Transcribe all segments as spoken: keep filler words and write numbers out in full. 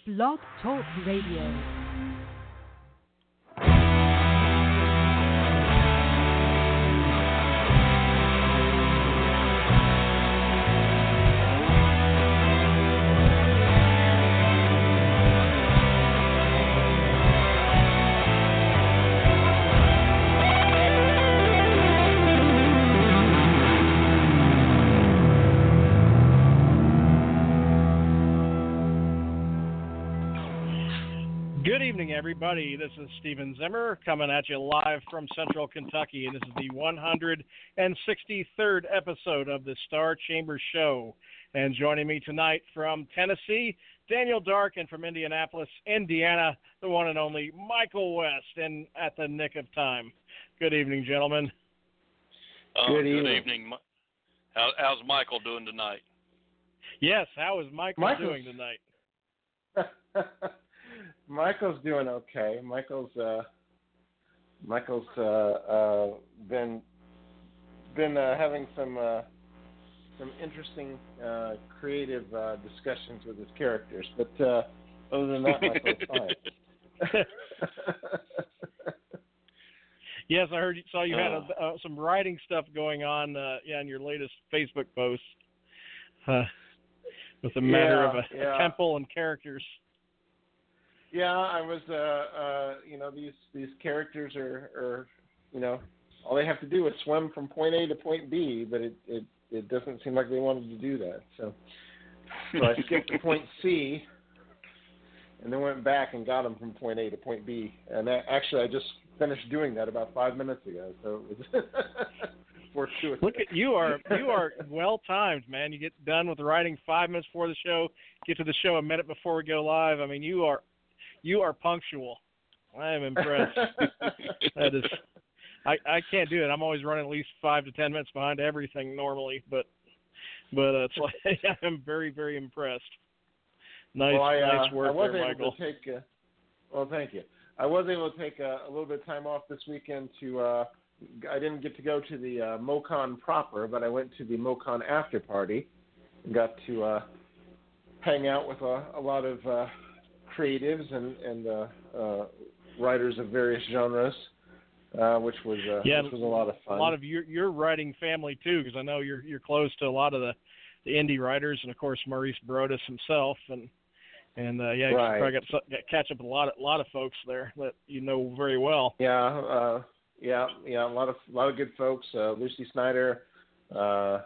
Blog Talk Radio. Good evening, everybody. This is Steven Zimmer coming at you live from Central Kentucky, and this is the one hundred sixty-third episode of the Star Chamber Show. And joining me tonight from Tennessee, Daniel Dark, and from Indianapolis, Indiana, the one and only Michael West, and at the nick of time. Good evening, gentlemen. Uh, good good evening. evening. How, how's Michael doing tonight? Yes, how is Michael Michael's... doing tonight? Michael's doing okay. Michael's uh, Michael's uh, uh, been been uh, having some uh, some interesting uh, creative uh, discussions with his characters, but uh, other than that, Michael's fine. Yes, I heard. Saw you had Uh. a, uh, some writing stuff going on. Uh, yeah, in your latest Facebook post, uh, with the matter Yeah, of a, yeah. a temple and characters. Yeah, I was. Uh, uh, you know, these these characters are, are, you know, all they have to do is swim from point A to point B, but it it, it doesn't seem like they wanted to do that. So, so I skipped to point C, and then went back and got them from point A to point B. And that, actually, I just finished doing that about five minutes ago. So it was fortuitous. Look at you are you are well timed, man. You get done with writing five minutes before the show, get to the show a minute before we go live. I mean, you are. You are punctual. I am impressed. That is, I, I can't do it. I'm always running at least five to ten minutes behind everything normally, but but uh, it's like I'm very very impressed. Nice well, I, nice uh, work I was there, able Michael. To take, uh, well, thank you. I was able to take a, a little bit of time off this weekend to. Uh, I didn't get to go to the uh, MoCon proper, but I went to the MoCon after party and got to uh, hang out with a, a lot of. Uh, creatives and, and uh, uh, writers of various genres, uh, which was uh, yeah, which was a lot of fun. A lot of your your writing family too, because I know you're you're close to a lot of the, the indie writers, and of course Maurice Brodus himself, and and uh, yeah, you right. probably got, got catch up with a lot of a lot of folks there that you know very well. Yeah, uh, yeah, yeah, a lot of a lot of good folks. Uh, Lucy Snyder, uh, uh,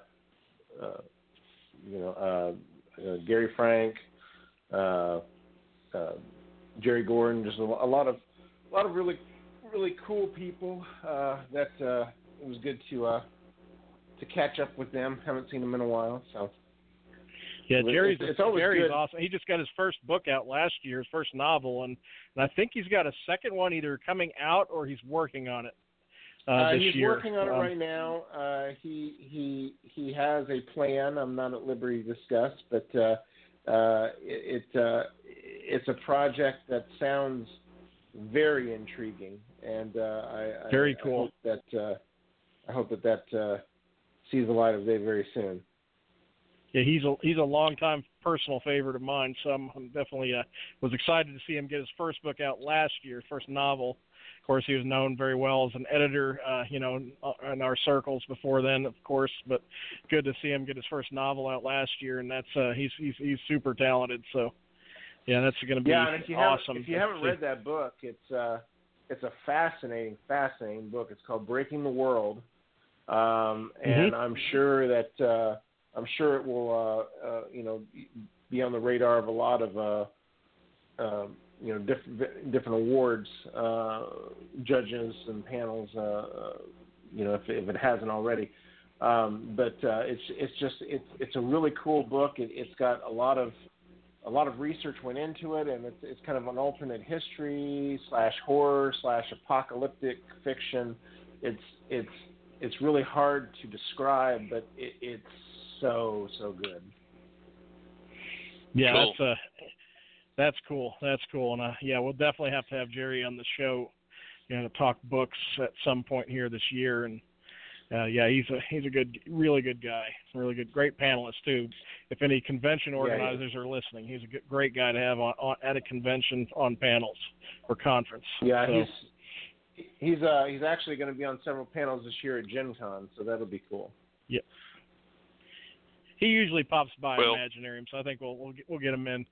you know, uh, uh, Gary Frank. Uh, Uh, Jerry Gordon, just a, a lot of, a lot of really, really cool people. Uh, that uh, it was good to uh, to catch up with them. Haven't seen them in a while, so. Yeah, Jerry's it's, it's always Jerry's good. awesome. He just got his first book out last year, his first novel, and, and I think he's got a second one either coming out or he's working on it uh, uh, this he's year. working on it um, right now. Uh, he he he has a plan. I'm not at liberty to discuss, but uh, uh, it. it uh, It's a project that sounds very intriguing, and uh, I, very I, cool. I hope that uh, I hope that that uh, sees the light of day very soon. Yeah, he's a he's a longtime personal favorite of mine, so I'm, I'm definitely uh, was excited to see him get his first book out last year, first novel. Of course, he was known very well as an editor, uh, you know, in, in our circles before then, of course. But good to see him get his first novel out last year, and that's uh, he's he's he's super talented. So. Yeah, that's going to be yeah, and if you awesome. Haven't, if you haven't read that book, it's uh, it's a fascinating, fascinating book. It's called Breaking the World, um, and mm-hmm. I'm sure that uh, I'm sure it will uh, uh, you know be on the radar of a lot of uh, uh, you know different different awards uh, judges and panels. Uh, you know, if, if it hasn't already. Um, but uh, it's it's just it's it's a really cool book. It, it's got a lot of A lot of research went into it, and it's, it's kind of an alternate history slash horror slash apocalyptic fiction. It's it's it's really hard to describe, but it, it's so so good. Yeah, cool. that's uh, that's cool. That's cool, and uh, yeah, we'll definitely have to have Jerry on the show, you know, to talk books at some point here this year, and uh, yeah, he's a he's a good, really good guy. Really good, great panelist too. If any convention organizers yeah, are listening, he's a good, great guy to have on, on at a convention on panels or conference. Yeah, so. he's he's uh he's actually going to be on several panels this year at Gen Con, so that'll be cool. Yeah. He usually pops by well, Imaginarium, so I think we'll we'll get, we'll get him in.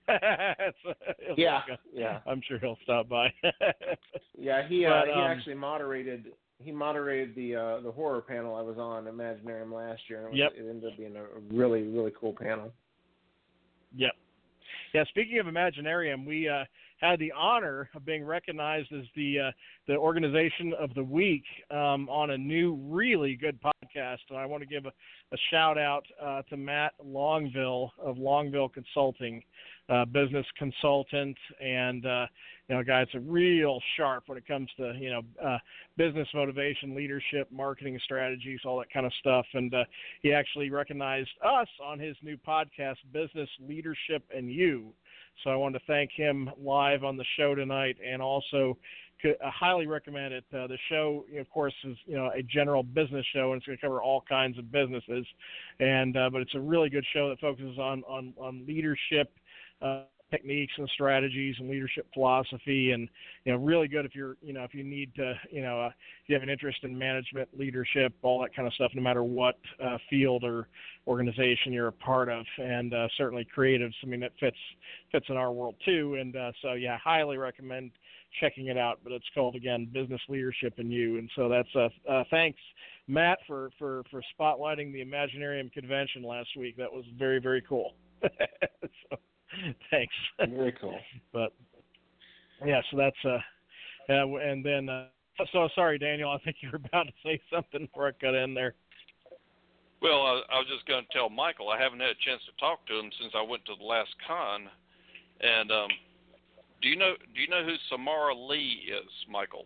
yeah, like a, yeah. I'm sure he'll stop by. yeah, he uh, but, he um, actually moderated he moderated the uh, the horror panel I was on Imaginarium last year, and it, was, yep. it ended up being a really really cool panel. Yep. Yeah. Speaking of Imaginarium, we uh, had the honor of being recognized as the uh, the organization of the week um, on a new really good podcast, and I want to give a, a shout out uh, to Matt Longville of Longville Consulting, uh, business consultant, and uh, you know, guy, it's a real sharp when it comes to you know uh, business motivation, leadership, marketing strategies, all that kind of stuff. And uh, he actually recognized us on his new podcast, Business Leadership and You. So I wanted to thank him live on the show tonight, and also could, I highly recommend it. Uh, the show, you know, of course, is you know a general business show, and it's going to cover all kinds of businesses. And uh, but it's a really good show that focuses on on, on leadership uh, techniques and strategies and leadership philosophy, and you know really good if you're you know if you need to you know uh, if you have an interest in management, leadership, all that kind of stuff, no matter what uh, field or organization you're a part of, and uh, certainly creatives. I mean, that fits fits in our world too, and uh, so yeah, highly recommend checking it out. But it's called again Business Leadership and You, and so that's uh, uh thanks Matt for for for spotlighting the Imaginarium convention last week. That was very very cool. so, thanks. Very cool. But yeah, so that's uh, uh and then uh, so sorry, Daniel. I think you were about to say something before I cut in there. Well, I, I was just going to tell Michael I haven't had a chance to talk to him since I went to the last con. And um, do you know do you know who Samara Lee is, Michael?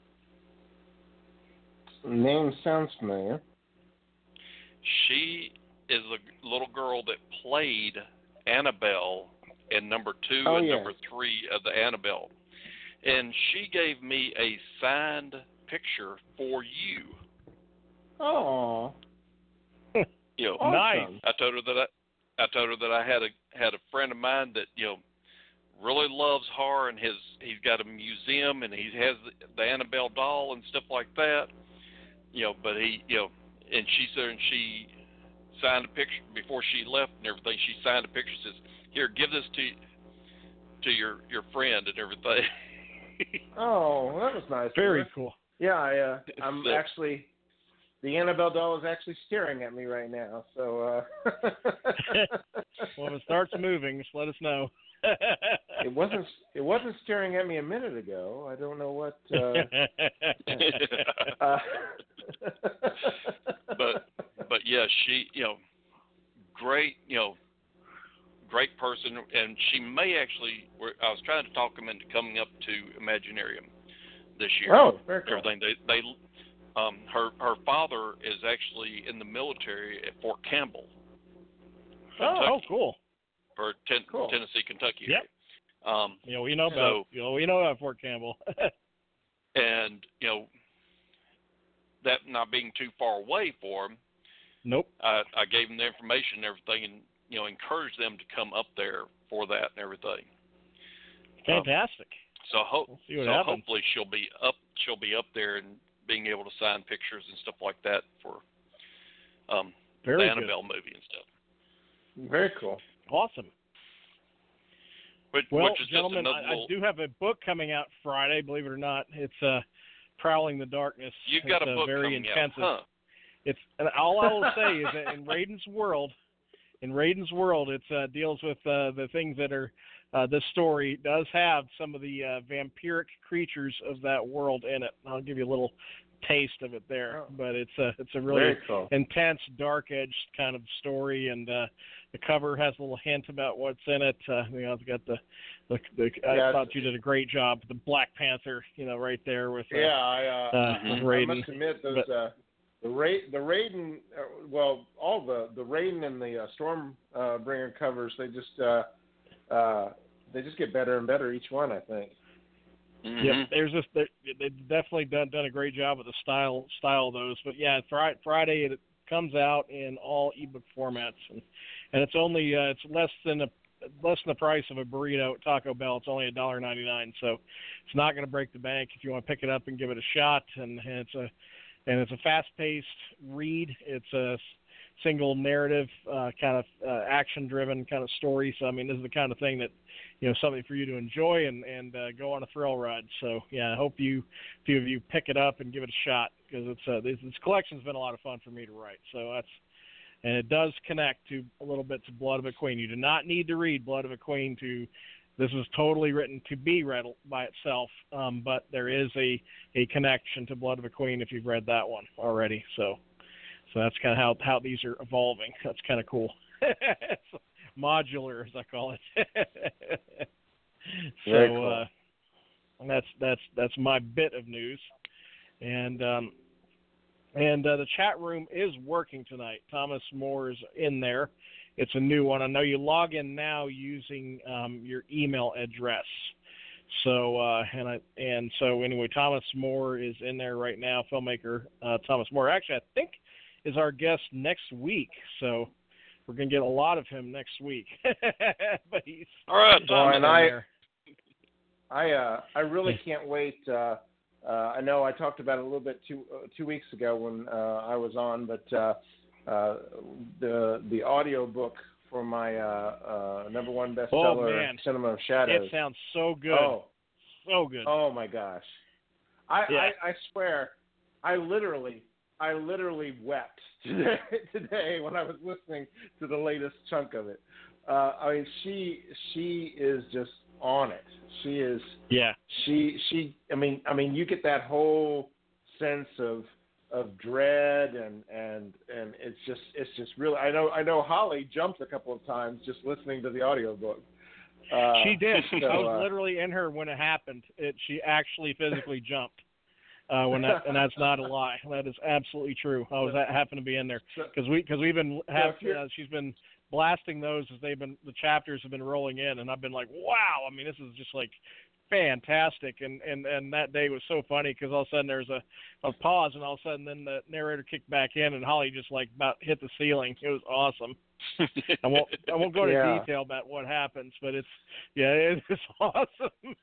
Name sounds familiar. She is the little girl that played Annabelle in number two oh, and yes. number three of the Annabelle. And she gave me a signed picture for you. Oh. You know, awesome. I told her that I, I told her that I had a had a friend of mine that you know really loves horror, and his he's got a museum, and he has the, the Annabelle doll and stuff like that. You know, but he you know, and she said and she signed a picture before she left and everything. She signed a picture, says, "Here, give this to to your your friend and everything." Oh, well, that was nice. Very cool. Yeah, I, uh, I'm so, actually. The Annabelle doll is actually staring at me right now, so. Uh... well, if it starts moving, just let us know. it wasn't. It wasn't staring at me a minute ago. I don't know what. Uh... uh... but but yeah, she you know, great you know, great person, and she may actually. I was trying to talk him into coming up to Imaginarium this year. Oh, very cool. Everything they they. Um, her her father is actually in the military at Fort Campbell, Kentucky, oh, cool. or ten, cool. Tennessee, Kentucky. Yep. Um, you know, we know about so, you know we know about Fort Campbell. and you know, that not being too far away for him. Nope. I, I gave them the information and everything, and you know, encouraged them to come up there for that and everything. Fantastic. Um, so ho- we'll see what so happens. hopefully she'll be up. She'll be up there and being able to sign pictures and stuff like that for um, Very the good. Annabelle movie and stuff. Very cool. Awesome. Which, well, which is gentlemen, just I, little... I do have a book coming out Friday. Believe it or not, it's uh, "Prowling the Darkness." You've it's, got a uh, book very coming intensive. out, huh? It's and all I will say is that in Raiden's world, in Raiden's world, it uh, deals with uh, the things that are. Uh, this story does have some of the uh, vampiric creatures of that world in it. I'll give you a little taste of it there, oh. but it's a it's a really Very cool. intense, dark-edged kind of story, and uh, the cover has a little hint about what's in it. Uh, you know, it's got the, the, the yeah, I thought you did a great job. The Black Panther, you know, right there with uh, yeah. I, uh, uh, mhm. Raiden. I must admit those but, uh, the Ra- the Raiden, uh, well, all the the Raiden and the uh, Stormbringer covers, they just uh, uh, they just get better and better each one, I think. Mm-hmm. Yep, there's just they've definitely done done a great job with the style style of those. But yeah, Friday, Friday it comes out in all ebook formats, and and it's only uh, it's less than a less than the price of a burrito at Taco Bell. It's only a dollar ninety nine, so it's not going to break the bank if you want to pick it up and give it a shot. And, and it's a and it's a fast paced read. It's a single narrative uh, kind of uh, action driven kind of story. So I mean, this is the kind of thing that, you know, something for you to enjoy and and uh, go on a thrill ride. So yeah, I hope you a few of you pick it up and give it a shot, because it's uh, this, this collection's been a lot of fun for me to write. So that's and it does connect to a little bit to Blood of a Queen. You do not need to read Blood of a Queen to. This was totally written to be read by itself, um, but there is a, a connection to Blood of a Queen if you've read that one already. So so that's kind of how how these are evolving. That's kind of cool. It's modular, as I call it. Very so cool. uh, that's that's that's my bit of news, and um, and uh, the chat room is working tonight. Thomas Moore is in there. It's a new one. I know you log in now using um, your email address. So uh, and I and so anyway, Thomas Moore is in there right now. Filmmaker uh, Thomas Moore, actually, I think, is our guest next week. So we're gonna get a lot of him next week. But he's All right, he's Thomas. in and I, there. I, uh, I really can't wait. Uh, uh, I know I talked about it a little bit two uh, two weeks ago when uh, I was on, but uh, uh, the the audio book for my uh, uh, number one bestseller, Oh, man. Cinema of Shadows. It sounds so good. Oh, So good. oh my gosh! I, Yeah. I, I swear, I literally, I literally wept today, today when I was listening to the latest chunk of it. Uh, I mean, she she is just on it. She is. Yeah. She she. I mean, I mean, you get that whole sense of of dread and and and it's just it's just really. I know I know Holly jumped a couple of times just listening to the audiobook. Uh, She did. so, I was uh, literally in her when it happened. It, she actually physically jumped. Uh, when that, and that's not a lie. That is absolutely true. I was I happened to be in there because we because we've been have if you're- uh, she's been blasting those as they've been the chapters have been rolling in, and I've been like, wow. I mean, this is just like fantastic. And and and that day was so funny because all of a sudden there's a, a pause, and all of a sudden then the narrator kicked back in, and Holly just like about hit the ceiling. It was awesome. I won't I won't go into Yeah. detail about what happens, but it's yeah, it is awesome.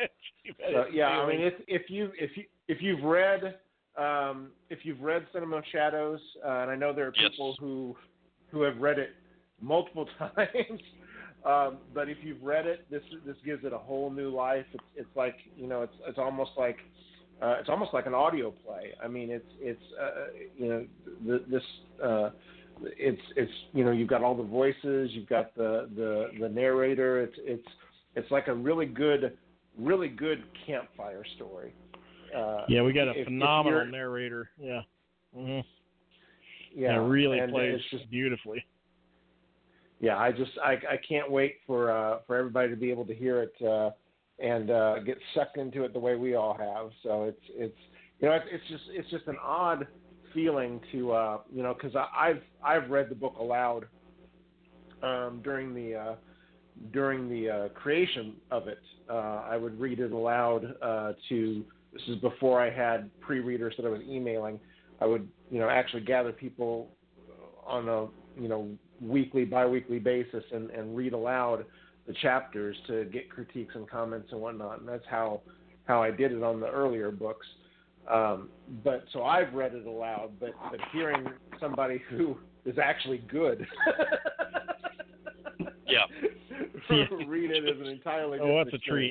So, yeah, I mean, if if you if you if you've read um, if you've read Cinema of Shadows, uh, and I know there are Yes. people who who have read it multiple times, um, but if you've read it, this this gives it a whole new life. It's it's like you know, it's it's almost like uh, it's almost like an audio play. I mean, it's it's uh, you know the, this. Uh, it's it's you know you've got all the voices, you've got the, the, the narrator. It's it's it's like a really good really good campfire story. Uh, yeah, we got a if- if phenomenal you're- narrator. Yeah. Mm-hmm. Yeah, Yeah, really and plays it's just beautifully. yeah. I just I, I can't wait for uh, for everybody to be able to hear it uh, and uh, get sucked into it the way we all have. So it's it's you know it's, it's just it's just an odd feeling to uh, you know because I've I've read the book aloud um, during the uh, during the uh, creation of it. Uh, I would read it aloud uh, to. This is before I had pre-readers that I was emailing. I would you know actually gather people on a you know weekly, bi-weekly basis and, and read aloud the chapters to get critiques and comments and whatnot. And that's how how I did it on the earlier books. Um, but so I've read it aloud, but, but hearing somebody who is actually good Yeah. read it is an entirely different Oh, that's a experience. treat.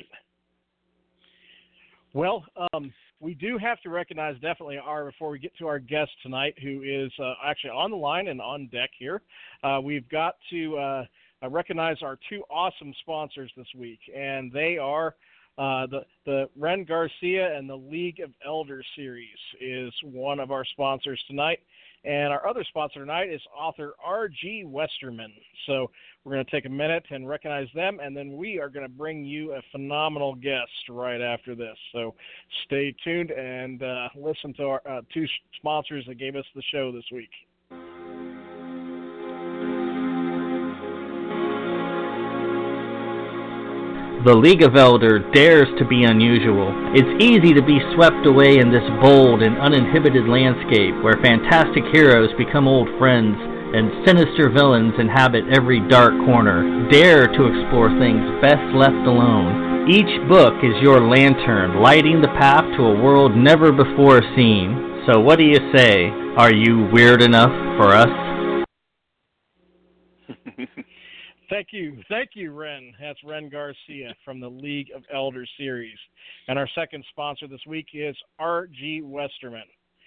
Well, um, we do have to recognize definitely our before we get to our guest tonight, who is uh, actually on the line and on deck here. Uh, we've got to uh, uh, recognize our two awesome sponsors this week, and they are uh, the the Ren Garcia and the League of Elders series is one of our sponsors tonight. And our other sponsor tonight is author R G Westerman. So we're going to take a minute and recognize them, and then we are going to bring you a phenomenal guest right after this. So stay tuned and uh, listen to our uh, two sponsors that gave us the show this week. The League of Elder dares to be unusual. It's easy to be swept away in this bold and uninhibited landscape where fantastic heroes become old friends and sinister villains inhabit every dark corner. Dare to explore things best left alone. Each book is your lantern, lighting the path to a world never before seen. So what do you say? Are you weird enough for us? Thank you. Thank you, Ren. That's Ren Garcia from the League of Elders series. And our second sponsor this week is R G Westerman.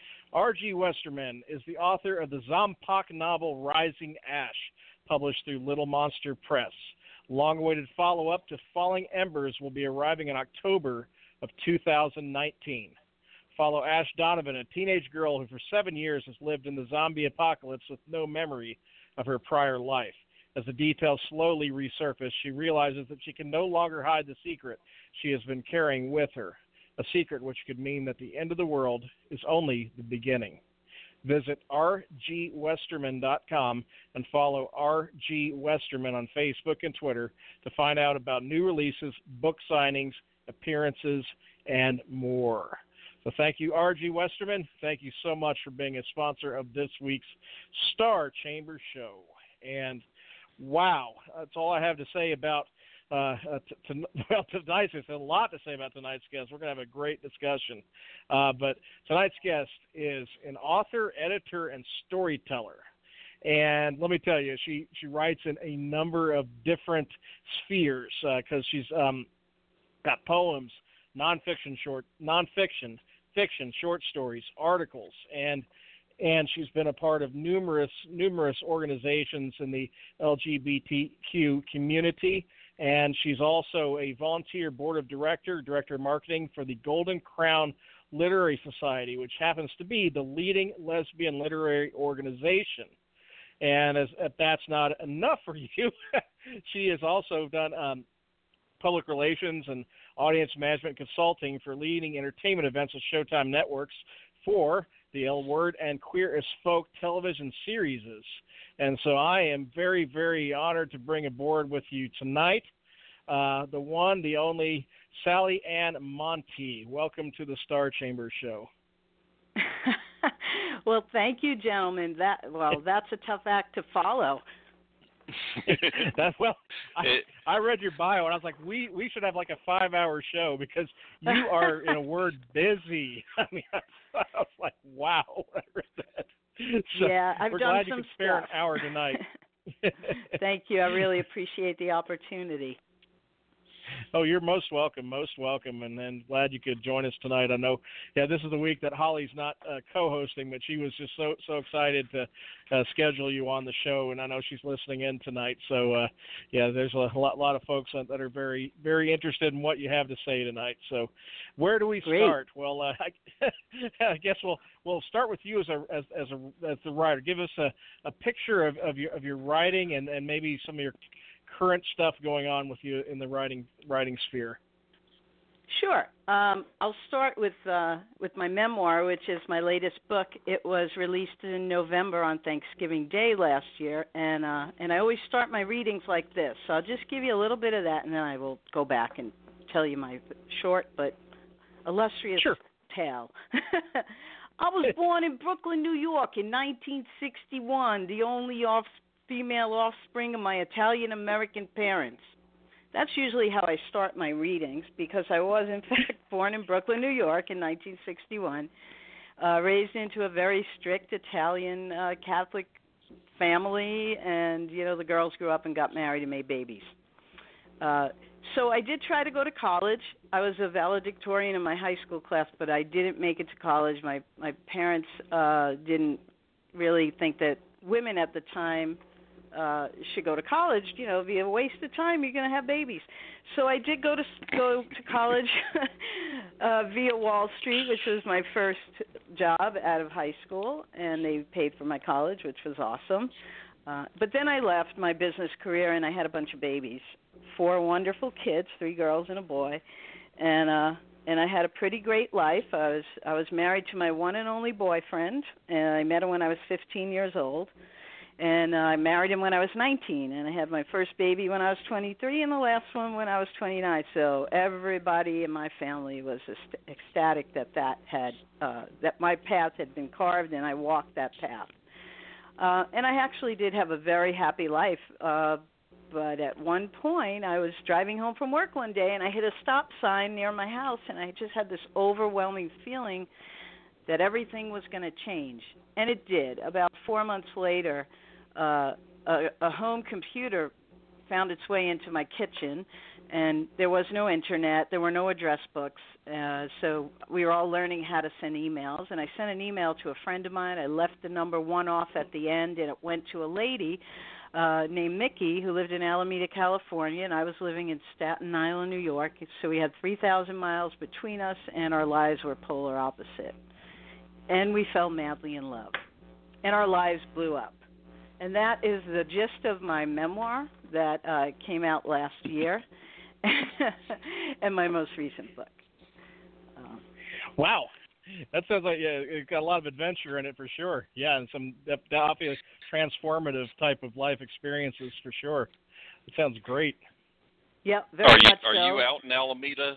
R G Westerman is the author of the Zompak novel Rising Ash, published through Little Monster Press. Long-awaited follow-up to Falling Embers will be arriving in October of two thousand nineteen. Follow Ash Donovan, a teenage girl who for seven years has lived in the zombie apocalypse with no memory of her prior life. As the details slowly resurface, she realizes that she can no longer hide the secret she has been carrying with her, a secret which could mean that the end of the world is only the beginning. Visit r g westerman dot com and follow R G Westerman on Facebook and Twitter to find out about new releases, book signings, appearances, and more. So thank you, R G Westerman. Thank you so much for being a sponsor of this week's Star Chamber Show. And wow, that's all I have to say about uh, uh, t- t- well, tonight's. There's a lot to say about tonight's guest. We're going to have a great discussion. Uh, but tonight's guest is an author, editor, and storyteller. And let me tell you, she, she writes in a number of different spheres because uh, she's um, got poems, nonfiction, short, nonfiction, fiction, short stories, articles, and And she's been a part of numerous numerous organizations in the L G B T Q community. And she's also a volunteer board of director, director of marketing for the Golden Crown Literary Society, which happens to be the leading lesbian literary organization. And as, if that's not enough for you, she has also done um, public relations and audience management consulting for leading entertainment events at Showtime Networks for the L Word and Queer as Folk television series. And so I am very, very honored to bring aboard with you tonight uh, the one, the only, Sally Ann Monteith. Welcome to the Star Chamber Show. Well, thank you, gentlemen. That well, that's a tough act to follow. that, well, I, I read your bio and I was like, we we should have like a five-hour show because you are, in a word, busy. I mean, I, I was like, wow, I read that. So yeah, I've we're done glad some you could spare stuff. an hour tonight. Thank you. I really appreciate the opportunity. Oh, you're most welcome, most welcome, and then glad you could join us tonight. I know, yeah, this is the week that Holly's not uh, co-hosting, but she was just so so excited to uh, schedule you on the show, and I know she's listening in tonight. So, uh, yeah, there's a lot, lot of folks that are very, very interested in what you have to say tonight. So, where do we Great. start? Well, uh, I, I guess we'll we'll start with you as a as as a as the writer. Give us a, a picture of, of your of your writing and, and maybe some of your current stuff going on with you in the writing writing sphere. Sure. Um, I'll start with uh, with my memoir, which is my latest book. It was released in November on Thanksgiving Day last year, and uh, and I always start my readings like this. So I'll just give you a little bit of that, and then I will go back and tell you my short but illustrious sure. tale. I was born in Brooklyn, New York in nineteen sixty-one, the only off female offspring of my Italian-American parents. That's usually how I start my readings because I was, in fact, born in Brooklyn, New York in nineteen sixty-one, uh, raised into a very strict Italian uh, Catholic family, and, you know, the girls grew up and got married and made babies. Uh, so I did try to go to college. I was a valedictorian in my high school class, but I didn't make it to college. My, my parents uh, didn't really think that women at the time Uh, should go to college. You know, it'd be a waste of time. You're going to have babies. So I did go to go to college uh, via Wall Street, which was my first job out of high school, and they paid for my college, which was awesome. Uh, but then I left my business career, and I had a bunch of babies, four wonderful kids, three girls and a boy, and uh, and I had a pretty great life. I was I was married to my one and only boyfriend, and I met him when I was fifteen years old. And uh, I married him when I was nineteen, and I had my first baby when I was twenty-three, and the last one when I was twenty-nine. So everybody in my family was ecstatic that that had uh, that my path had been carved, and I walked that path. Uh, and I actually did have a very happy life. Uh, but at one point, I was driving home from work one day, and I hit a stop sign near my house, and I just had this overwhelming feeling that everything was going to change. And it did. About four months later, uh, a, a home computer found its way into my kitchen, and there was no internet. There were no address books. Uh, so we were all learning how to send emails. And I sent an email to a friend of mine. I left the number one off at the end, and it went to a lady uh, named Mickey who lived in Alameda, California, and I was living in Staten Island, New York. So we had three thousand miles between us, and our lives were polar opposite. And we fell madly in love, and our lives blew up. And that is the gist of my memoir that uh, came out last year, and my most recent book. Um, wow, that sounds like yeah, it's got a lot of adventure in it for sure. Yeah, and some obvious transformative type of life experiences for sure. It sounds great. Yeah, very are you, much Are so. you out in Alameda?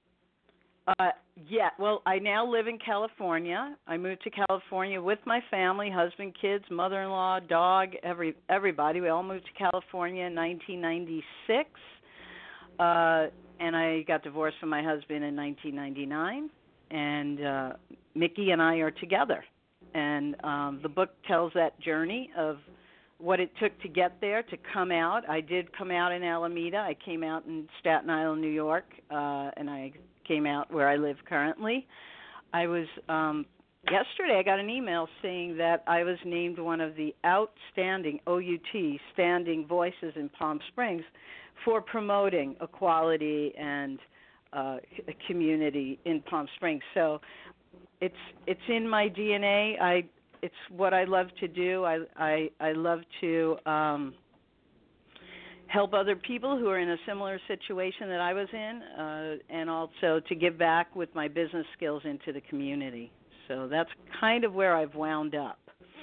Uh, yeah, well, I now live in California. I moved to California with my family, husband, kids, mother-in-law, dog, every everybody. We all moved to California in nineteen ninety-six, uh, and I got divorced from my husband in nineteen ninety-nine, and uh, Mickey and I are together. And um, the book tells that journey of what it took to get there, to come out. I did come out in Alameda. I came out in Staten Island, New York, uh, and I came out where I live currently. I was, um, yesterday I got an email saying that I was named one of the outstanding, O U T, standing voices in Palm Springs for promoting equality and uh, a community in Palm Springs. So it's it's in my D N A. I it's what I love to do. I I, I love to um, help other people who are in a similar situation that I was in, uh, and also to give back with my business skills into the community. So that's kind of where I've wound up.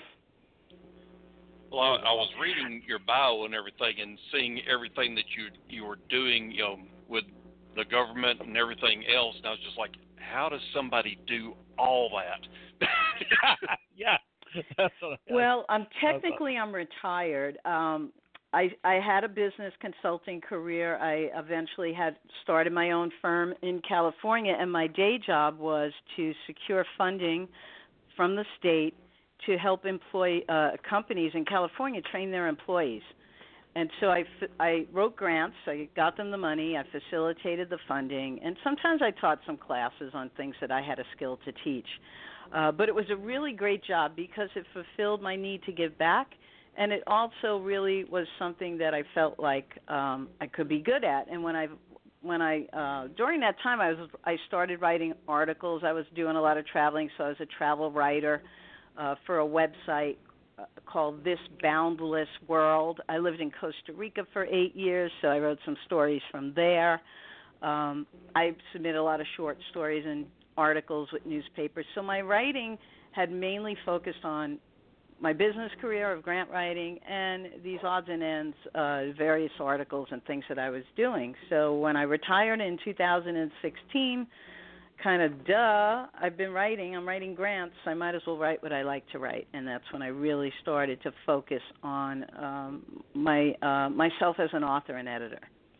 Well, I, I was reading your bio and everything, and seeing everything that you you were doing, you know, with the government and everything else, and I was just like, how does somebody do all that? yeah. That's what I, well, I'm technically I'm retired. Um, I, I had a business consulting career. I eventually had started my own firm in California, and my day job was to secure funding from the state to help employ uh, companies in California train their employees. And so I, I wrote grants. I got them the money. I facilitated the funding, and sometimes I taught some classes on things that I had a skill to teach. Uh, but it was a really great job because it fulfilled my need to give back. And it also really was something that I felt like um, I could be good at. And when I, when I, uh, during that time, I was, I started writing articles. I was doing a lot of traveling, so I was a travel writer uh, for a website uh, called This Boundless World. I lived in Costa Rica for eight years, so I wrote some stories from there. Um, I submit a lot of short stories and articles with newspapers. So my writing had mainly focused on my business career of grant writing and these odds and ends, uh, various articles and things that I was doing. So when I retired in two thousand sixteen, kind of duh, I've been writing. I'm writing grants. I might as well write what I like to write. And that's when I really started to focus on um, my uh, myself as an author and editor.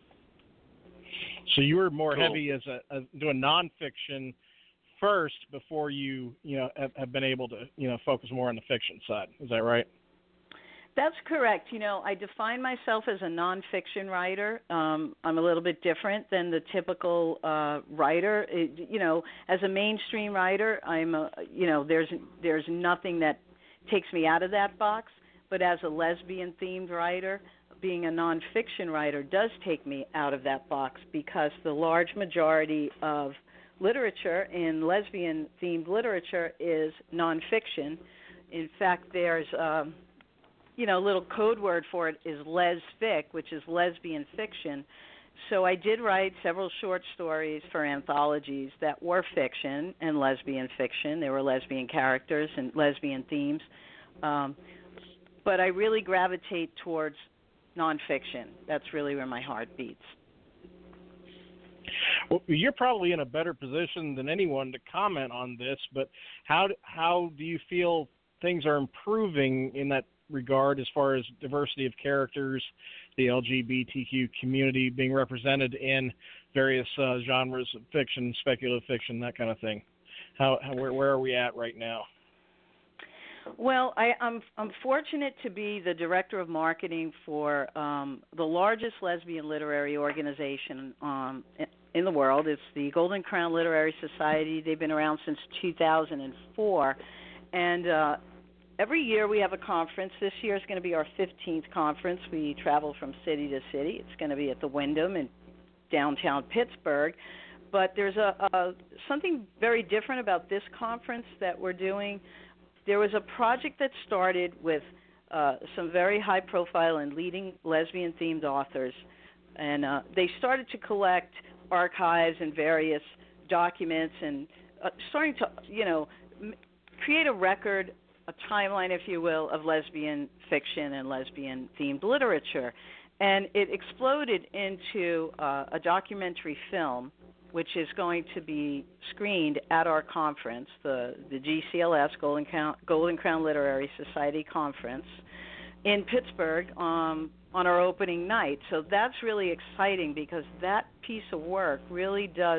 So you were more Cool. heavy as a, a doing nonfiction first before you, you know, have, have been able to, you know, focus more on the fiction side. Is that right? That's correct. You know, I define myself as a nonfiction writer. Um, I'm a little bit different than the typical uh, writer. It, you know, as a mainstream writer, I'm, a, you know, there's there's nothing that takes me out of that box. But as a lesbian-themed writer, being a nonfiction writer does take me out of that box because the large majority of literature in lesbian-themed literature is nonfiction. In fact, there's, um, you know, a little code word for it is lesfic, which is lesbian fiction. So I did write several short stories for anthologies that were fiction and lesbian fiction. There were lesbian characters and lesbian themes. Um, but I really gravitate towards nonfiction. That's really where my heart beats. Well, you're probably in a better position than anyone to comment on this, but how how do you feel things are improving in that regard as far as diversity of characters, the L G B T Q community being represented in various uh, genres of fiction, speculative fiction, that kind of thing? How, how where, where are we at right now? Well, I, I'm I'm fortunate to be the director of marketing for um, the largest lesbian literary organization um, in the world. It's the Golden Crown Literary Society. They've been around since two thousand four, and uh, every year we have a conference. This year is going to be our fifteenth conference. We travel from city to city. It's going to be at the Wyndham in downtown Pittsburgh. But there's a, a something very different about this conference that we're doing. There was a project that started with uh, some very high-profile and leading lesbian-themed authors, and uh, they started to collect archives and various documents and uh, starting to, you know, m- create a record, a timeline, if you will, of lesbian fiction and lesbian-themed literature. And it exploded into uh, a documentary film, which is going to be screened at our conference, the, the G C L S, Golden Crown, Golden Crown Literary Society Conference, in Pittsburgh um, on our opening night. So that's really exciting because that piece of work really does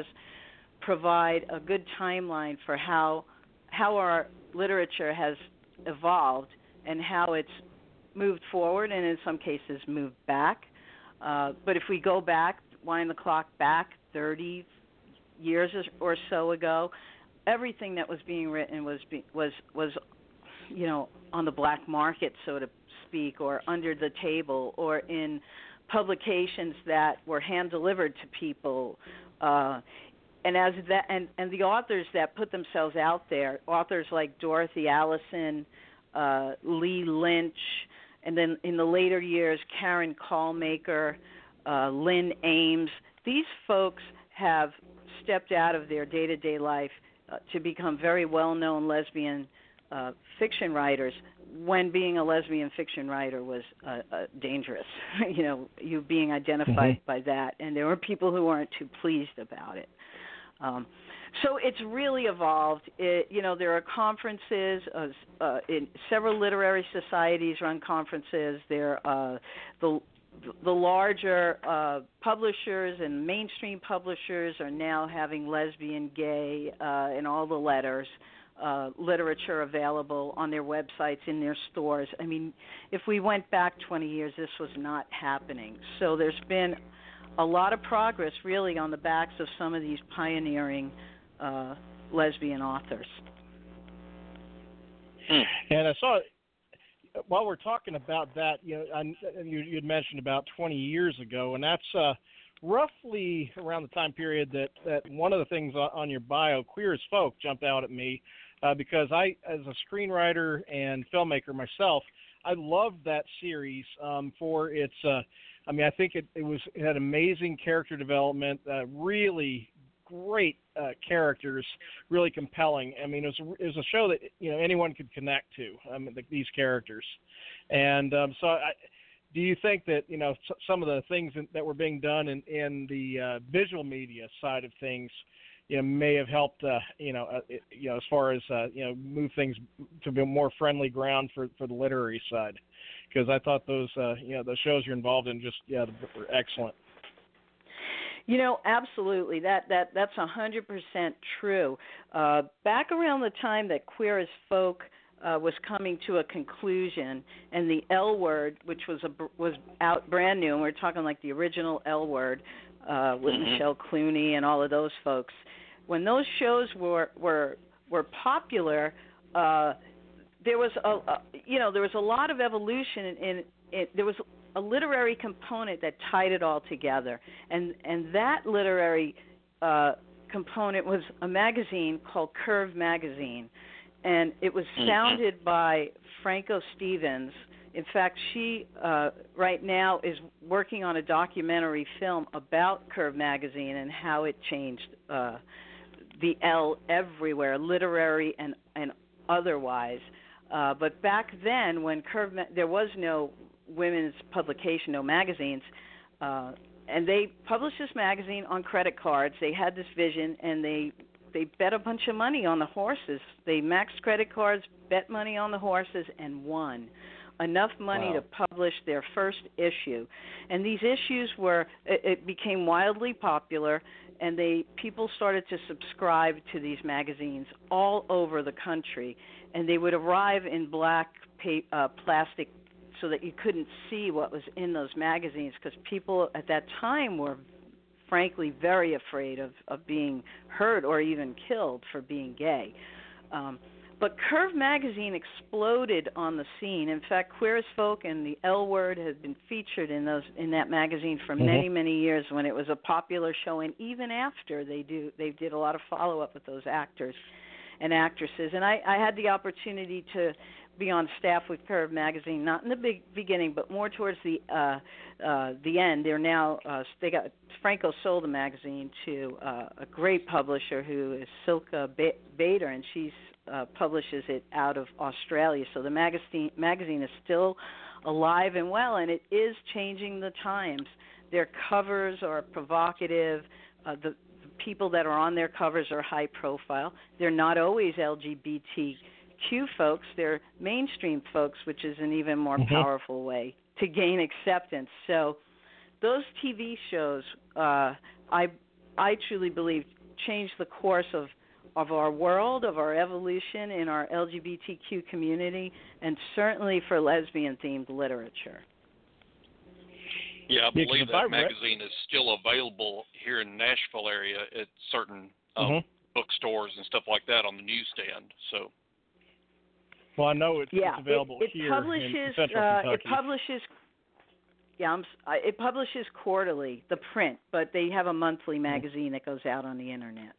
provide a good timeline for how how our literature has evolved and how it's moved forward and in some cases moved back. Uh, but if we go back, wind the clock back thirty years or so ago, everything that was being written was be, was was you know on the black market, so to speak, or under the table, or in publications that were hand delivered to people. Uh, and as that and, and the authors that put themselves out there, authors like Dorothy Allison, uh, Lee Lynch, and then in the later years, Karen Callmaker, uh, Lynn Ames, these folks have stepped out of their day-to-day life uh, to become very well-known lesbian uh, fiction writers when being a lesbian fiction writer was uh, uh, dangerous, you know, you being identified mm-hmm. by that. And there were people who weren't too pleased about it. Um, so it's really evolved. It, you know, there are conferences, uh, uh, in several literary societies run conferences. There uh, the The larger uh, publishers and mainstream publishers are now having lesbian, gay, uh, and all the letters uh, literature available on their websites, in their stores. I mean, if we went back twenty years, this was not happening. So there's been a lot of progress, really, on the backs of some of these pioneering uh, lesbian authors. And I saw, while we're talking about that, you know, I, you you'd mentioned about twenty years ago, and that's uh, roughly around the time period that, that one of the things on your bio, Queer as Folk, jumped out at me uh, because I, as a screenwriter and filmmaker myself, I loved that series um, for its. Uh, I mean, I think it, it was it had amazing character development, uh, really great uh, characters, really compelling. I mean, it was, a, it was a show that, you know, anyone could connect to, I mean, the, these characters. And um, so I, do you think that, you know, s- some of the things in, that were being done in, in the uh, visual media side of things, you know, may have helped, uh, you know, uh, you know, as far as, uh, you know, move things to be more friendly ground for, for the literary side? Because I thought those, uh, you know, those shows you're involved in just, yeah, were excellent. You know, absolutely. That that that's a hundred percent true. Uh, back around the time that Queer as Folk uh, was coming to a conclusion, and the L Word, which was a was out brand new, and we're talking like the original L Word uh, with mm-hmm. Michelle Clooney and all of those folks. When those shows were were were popular, uh, there was a, a you know there was a lot of evolution in, in it. There was a literary component that tied it all together, and and that literary uh, component was a magazine called Curve Magazine, and it was founded mm-hmm. by Franco Stevens. In fact, she uh, right now is working on a documentary film about Curve Magazine and how it changed uh, the L everywhere, literary and and otherwise. Uh, but back then, when Curve, ma- there was no women's publication, no magazines, uh, and they published this magazine on credit cards. They had this vision, and they they bet a bunch of money on the horses. They maxed credit cards, bet money on the horses, and won enough money Wow. to publish their first issue. And these issues were, it, it became wildly popular, and they people started to subscribe to these magazines all over the country. And they would arrive in black pa- uh, plastic so that you couldn't see what was in those magazines, because people at that time were frankly very afraid of, of being hurt or even killed for being gay. Um, but Curve magazine exploded on the scene. In fact, Queer as Folk and the L Word had been featured in those in that magazine for Mm-hmm. many, many years when it was a popular show, and even after they do they did a lot of follow up with those actors and actresses. And I, I had the opportunity to be on staff with Curve magazine, not in the big beginning, but more towards the uh, uh, the end. They're now uh, they got Franco sold the magazine to uh, a great publisher who is Silke ba- Bader, and she's uh, publishes it out of Australia. So the magazine magazine is still alive and well, and it is changing the times. Their covers are provocative. Uh, the, the people that are on their covers are high profile. They're not always L G B T Q folks. They're mainstream folks, which is an even more Mm-hmm. powerful way to gain acceptance. So those T V shows, uh, I I truly believe, changed the course of, of our world, of our evolution in our L G B T Q community, and certainly for lesbian-themed literature. Yeah, I Yeah, 'cause believe if I that read- magazine is still available here in Nashville area at certain um, Mhm. bookstores and stuff like that on the newsstand. So, Well, I know it's, Yeah, it's available it, it here publishes, in Central uh, Kentucky. It publishes. Yeah, I'm, s- I- it publishes quarterly, the print, but they have a monthly magazine that goes out on the internet.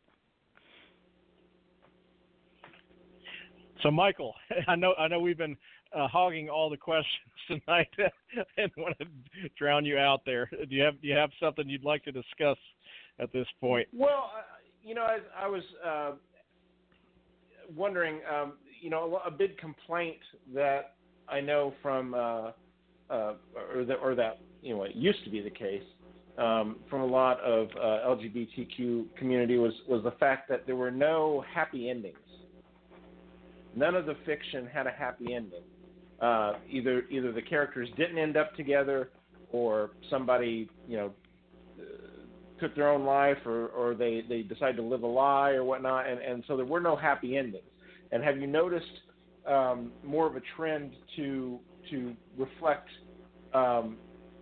So, Michael, I know I know we've been uh, hogging all the questions tonight, and want to drown you out there. Do you have do you have something you'd like to discuss at this point? Well, uh, you know, I, I was uh, wondering, um, you know, a, a big complaint that I know from, uh, uh, or that, or that, you know, it used to be the case um, from a lot of uh, L G B T Q community was was the fact that there were no happy endings. None of the fiction had a happy ending. Uh, either either the characters didn't end up together, or somebody, you know, uh, took their own life, or, or they, they decided to live a lie or whatnot, and, and so there were no happy endings. And have you noticed um, more of a trend to to reflect um,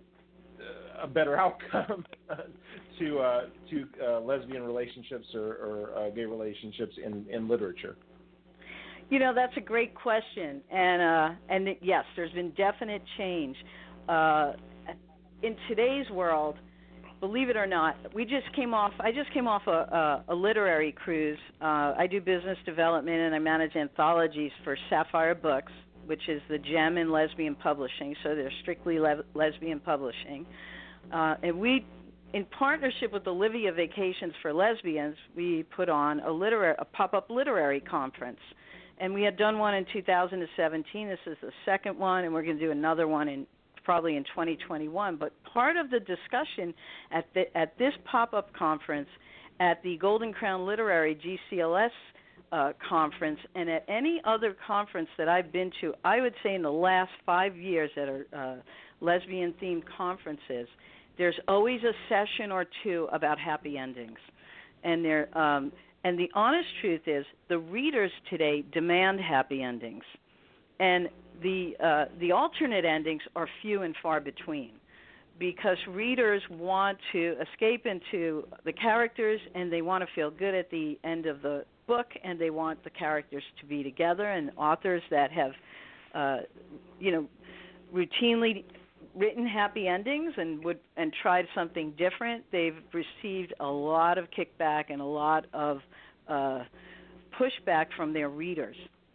a better outcome to uh, to uh, lesbian relationships or, or uh, gay relationships in, in literature? You know, that's a great question, and uh, and it, yes, there's been definite change uh, in today's world. Believe it or not, we just came off. I just came off a, a, a literary cruise. Uh, I do business development and I manage anthologies for Sapphire Books, which is the gem in lesbian publishing. So they're strictly le- lesbian publishing, uh, and we. In partnership with Olivia Vacations for Lesbians, we put on a literary, a pop-up literary conference. And we had done one in two thousand seventeen. This is the second one, and we're going to do another one in probably in twenty twenty-one. But part of the discussion at the, at this pop-up conference, at the Golden Crown Literary G C L S uh, conference, and at any other conference that I've been to, I would say in the last five years that are uh, lesbian-themed conferences, there's always a session or two about happy endings, and they're um, And the honest truth is, the readers today demand happy endings, and the uh, the alternate endings are few and far between, because readers want to escape into the characters, and they want to feel good at the end of the book, and they want the characters to be together. And authors that have, uh, you know, routinely written happy endings and would and tried something different, they've received a lot of kickback and a lot of uh, pushback from their readers.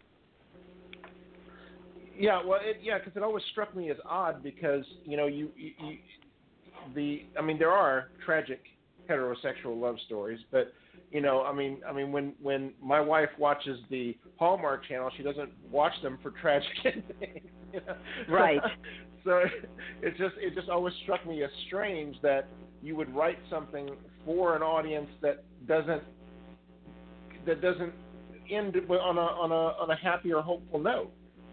Yeah, well, it, yeah, because it always struck me as odd because you know you, you, you the I mean there are tragic heterosexual love stories, but you know, I mean, I mean, when when my wife watches the Hallmark Channel, she doesn't watch them for tragic endings. You know? Right. So it just it just always struck me as strange that you would write something for an audience that doesn't that doesn't end on a on a on a happy or hopeful note.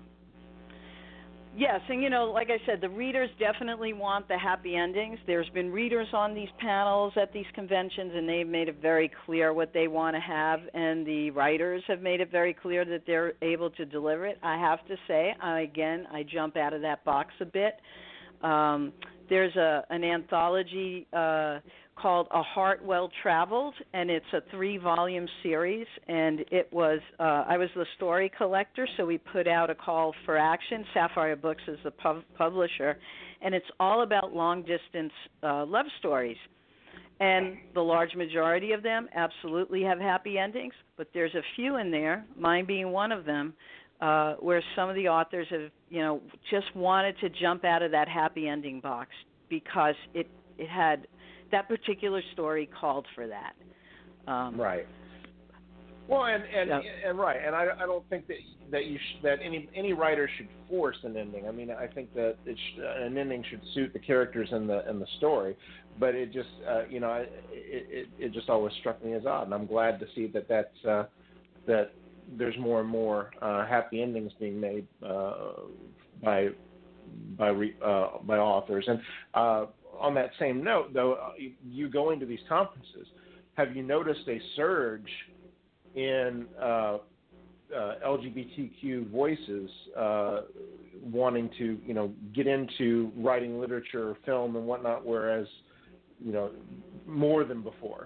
Yes, and you know, like I said, the readers definitely want the happy endings. There's been readers on these panels at these conventions, and they've made it very clear what they want to have, and the writers have made it very clear that they're able to deliver it. I have to say, I, again, I jump out of that box a bit. Um, there's a an anthology uh, called A Heart Well Traveled, and it's a three-volume series, and it was, uh, I was the story collector, so we put out a call for action. Sapphire Books is the pub- publisher, and it's all about long-distance uh, love stories. And the large majority of them absolutely have happy endings, but there's a few in there, mine being one of them, uh, where some of the authors have, you know, just wanted to jump out of that happy ending box because it, it had that particular story called for that. Um, right. Well, and and, yeah. and right, and I, I don't think that that you sh- that any any writer should force an ending. I mean, I think that it sh- an ending should suit the characters and the and the story. But it just uh, you know it, it it just always struck me as odd, and I'm glad to see that that's uh, that there's more and more uh, happy endings being made uh, by by re- uh, by authors. And uh, on that same note, though, you, you going to these conferences, have you noticed a surge in uh, uh, L G B T Q voices uh, wanting to, you know, get into writing literature, film, and whatnot, whereas, you know, more than before?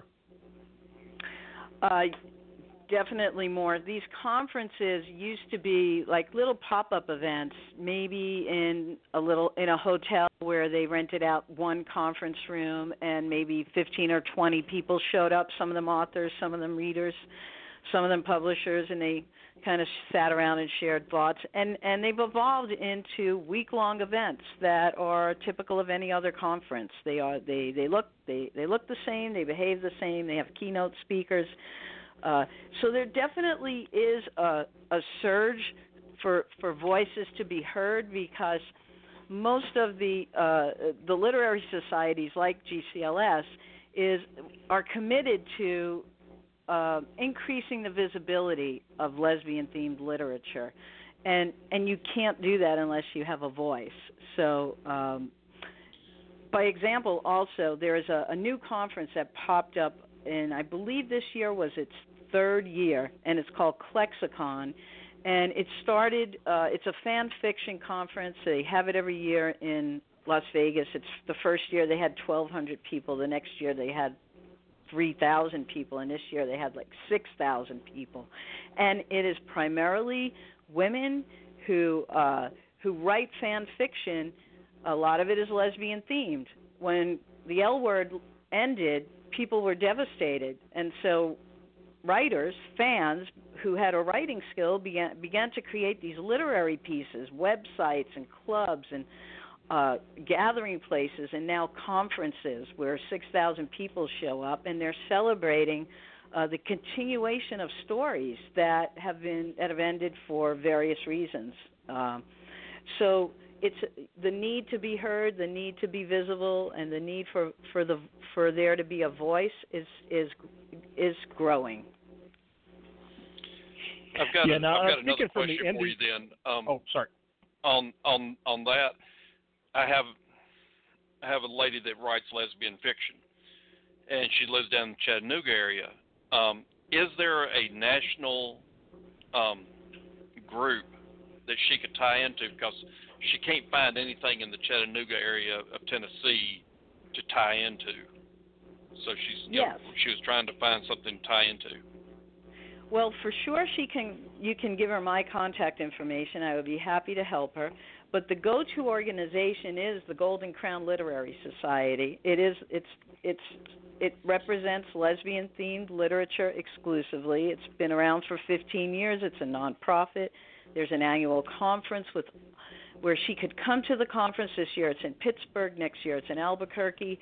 Uh, definitely more. These conferences used to be like little pop-up events, maybe in a little in a hotel where they rented out one conference room and maybe fifteen or twenty people showed up, some of them authors, some of them readers, some of them publishers, and they kind of sat around and shared thoughts. And, and they've evolved into week-long events that are typical of any other conference. They are they, they look they, they look the same, they behave the same, they have keynote speakers. Uh, so there definitely is a, a surge for for voices to be heard, because most of the uh, the literary societies like G C L S is are committed to uh, increasing the visibility of lesbian-themed literature, and and you can't do that unless you have a voice. So, um, by example, also there is a, a new conference that popped up, and I believe this year was its third year, and it's called Klexicon, and it started, uh, it's a fan fiction conference. They have it every year in Las Vegas. It's the first year they had twelve hundred people. The next year they had three thousand people, and this year they had like six thousand people. And it is primarily women who uh, who write fan fiction. A lot of it is lesbian themed. When the L Word ended, people were devastated, and so writers, fans who had a writing skill began began to create these literary pieces, websites and clubs and uh, gathering places, and now conferences where six thousand people show up, and they're celebrating uh, the continuation of stories that have been that have ended for various reasons. Um, so it's the need to be heard, the need to be visible, and the need for, for the for there to be a voice is is is growing. I've got, yeah, a, now, I've got uh, another question the for you then. Um, oh, sorry. On on on that, I have I have a lady that writes lesbian fiction, and she lives down in the Chattanooga area. Um, is there a national um, group that she could tie into, because she can't find anything in the Chattanooga area of Tennessee to tie into? So she's you yes. know, she was trying to find something to tie into. Well, for sure, she can. You can give her my contact information. I would be happy to help her. But the go-to organization is the Golden Crown Literary Society. It is. It's. It's. It represents lesbian-themed literature exclusively. It's been around for fifteen years. It's a nonprofit. There's an annual conference with, where she could come to the conference. This year it's in Pittsburgh. Next year it's in Albuquerque.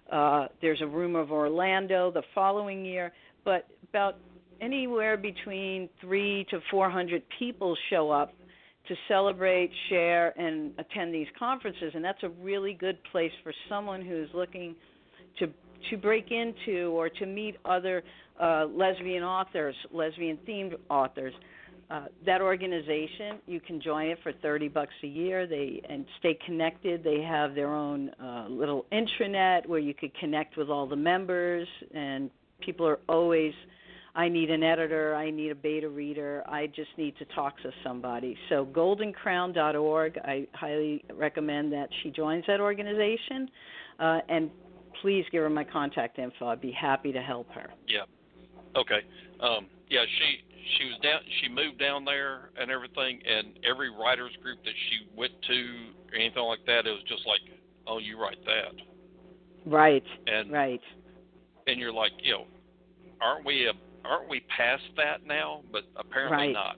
Uh, there's a room of Orlando the following year, but about anywhere between three to four hundred people show up to celebrate, share, and attend these conferences, and that's a really good place for someone who's looking to to break into or to meet other uh, lesbian authors, lesbian-themed authors. Uh, that organization, you can join it for thirty bucks a year. They and stay connected. They have their own uh, little intranet where you could connect with all the members, and people are always, I need an editor, I need a beta reader, I just need to talk to somebody. So golden crown dot org, I highly recommend that she joins that organization, uh, and please give her my contact info. I'd be happy to help her. Yeah. Okay. Um, yeah, she she was down. She moved down there and everything, and every writers group that she went to or anything like that, it was just like, oh, you write that. Right. And right. And you're like, you know, aren't we a, aren't we past that now? But apparently right. not.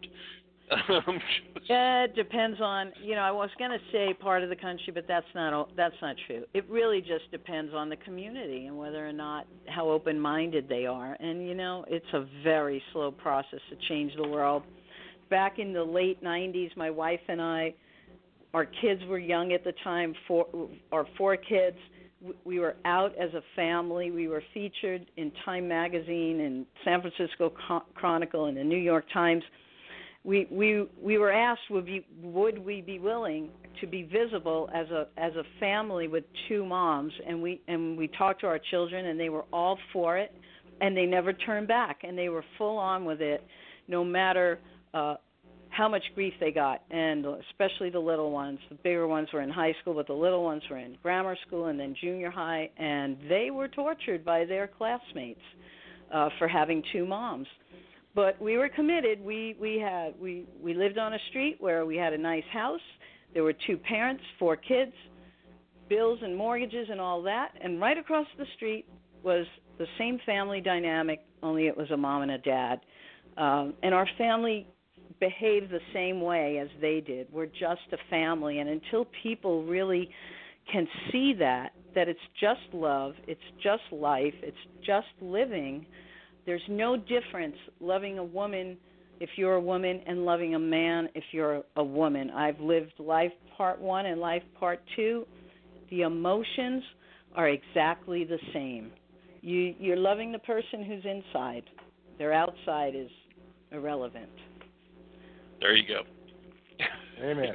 Yeah, it depends on, you know, I was going to say part of the country, but that's not that's not true. It really just depends on the community and whether or not how open-minded they are. And, you know, it's a very slow process to change the world. Back in the late nineties, my wife and I, our kids were young at the time, four, our four kids. We were out as a family. We were featured in Time Magazine and San Francisco Chronicle and the New York Times. We we we were asked would we would we be willing to be visible as a as a family with two moms, and we and we talked to our children, and they were all for it, and they never turned back, and they were full on with it, no matter uh, how much grief they got, and especially the little ones. The bigger ones were in high school, but the little ones were in grammar school and then junior high, and they were tortured by their classmates uh, for having two moms. But we were committed. We we had we, we lived on a street where we had a nice house. There were two parents, four kids, bills and mortgages and all that. And right across the street was the same family dynamic, only it was a mom and a dad. Um, and our family behaved the same way as they did. We're just a family. And until people really can see that, that it's just love, it's just life, it's just living, there's no difference loving a woman if you're a woman and loving a man if you're a woman. I've lived life part one and life part two. The emotions are exactly the same. You, you're loving the person who's inside. Their outside is irrelevant. There you go. Amen.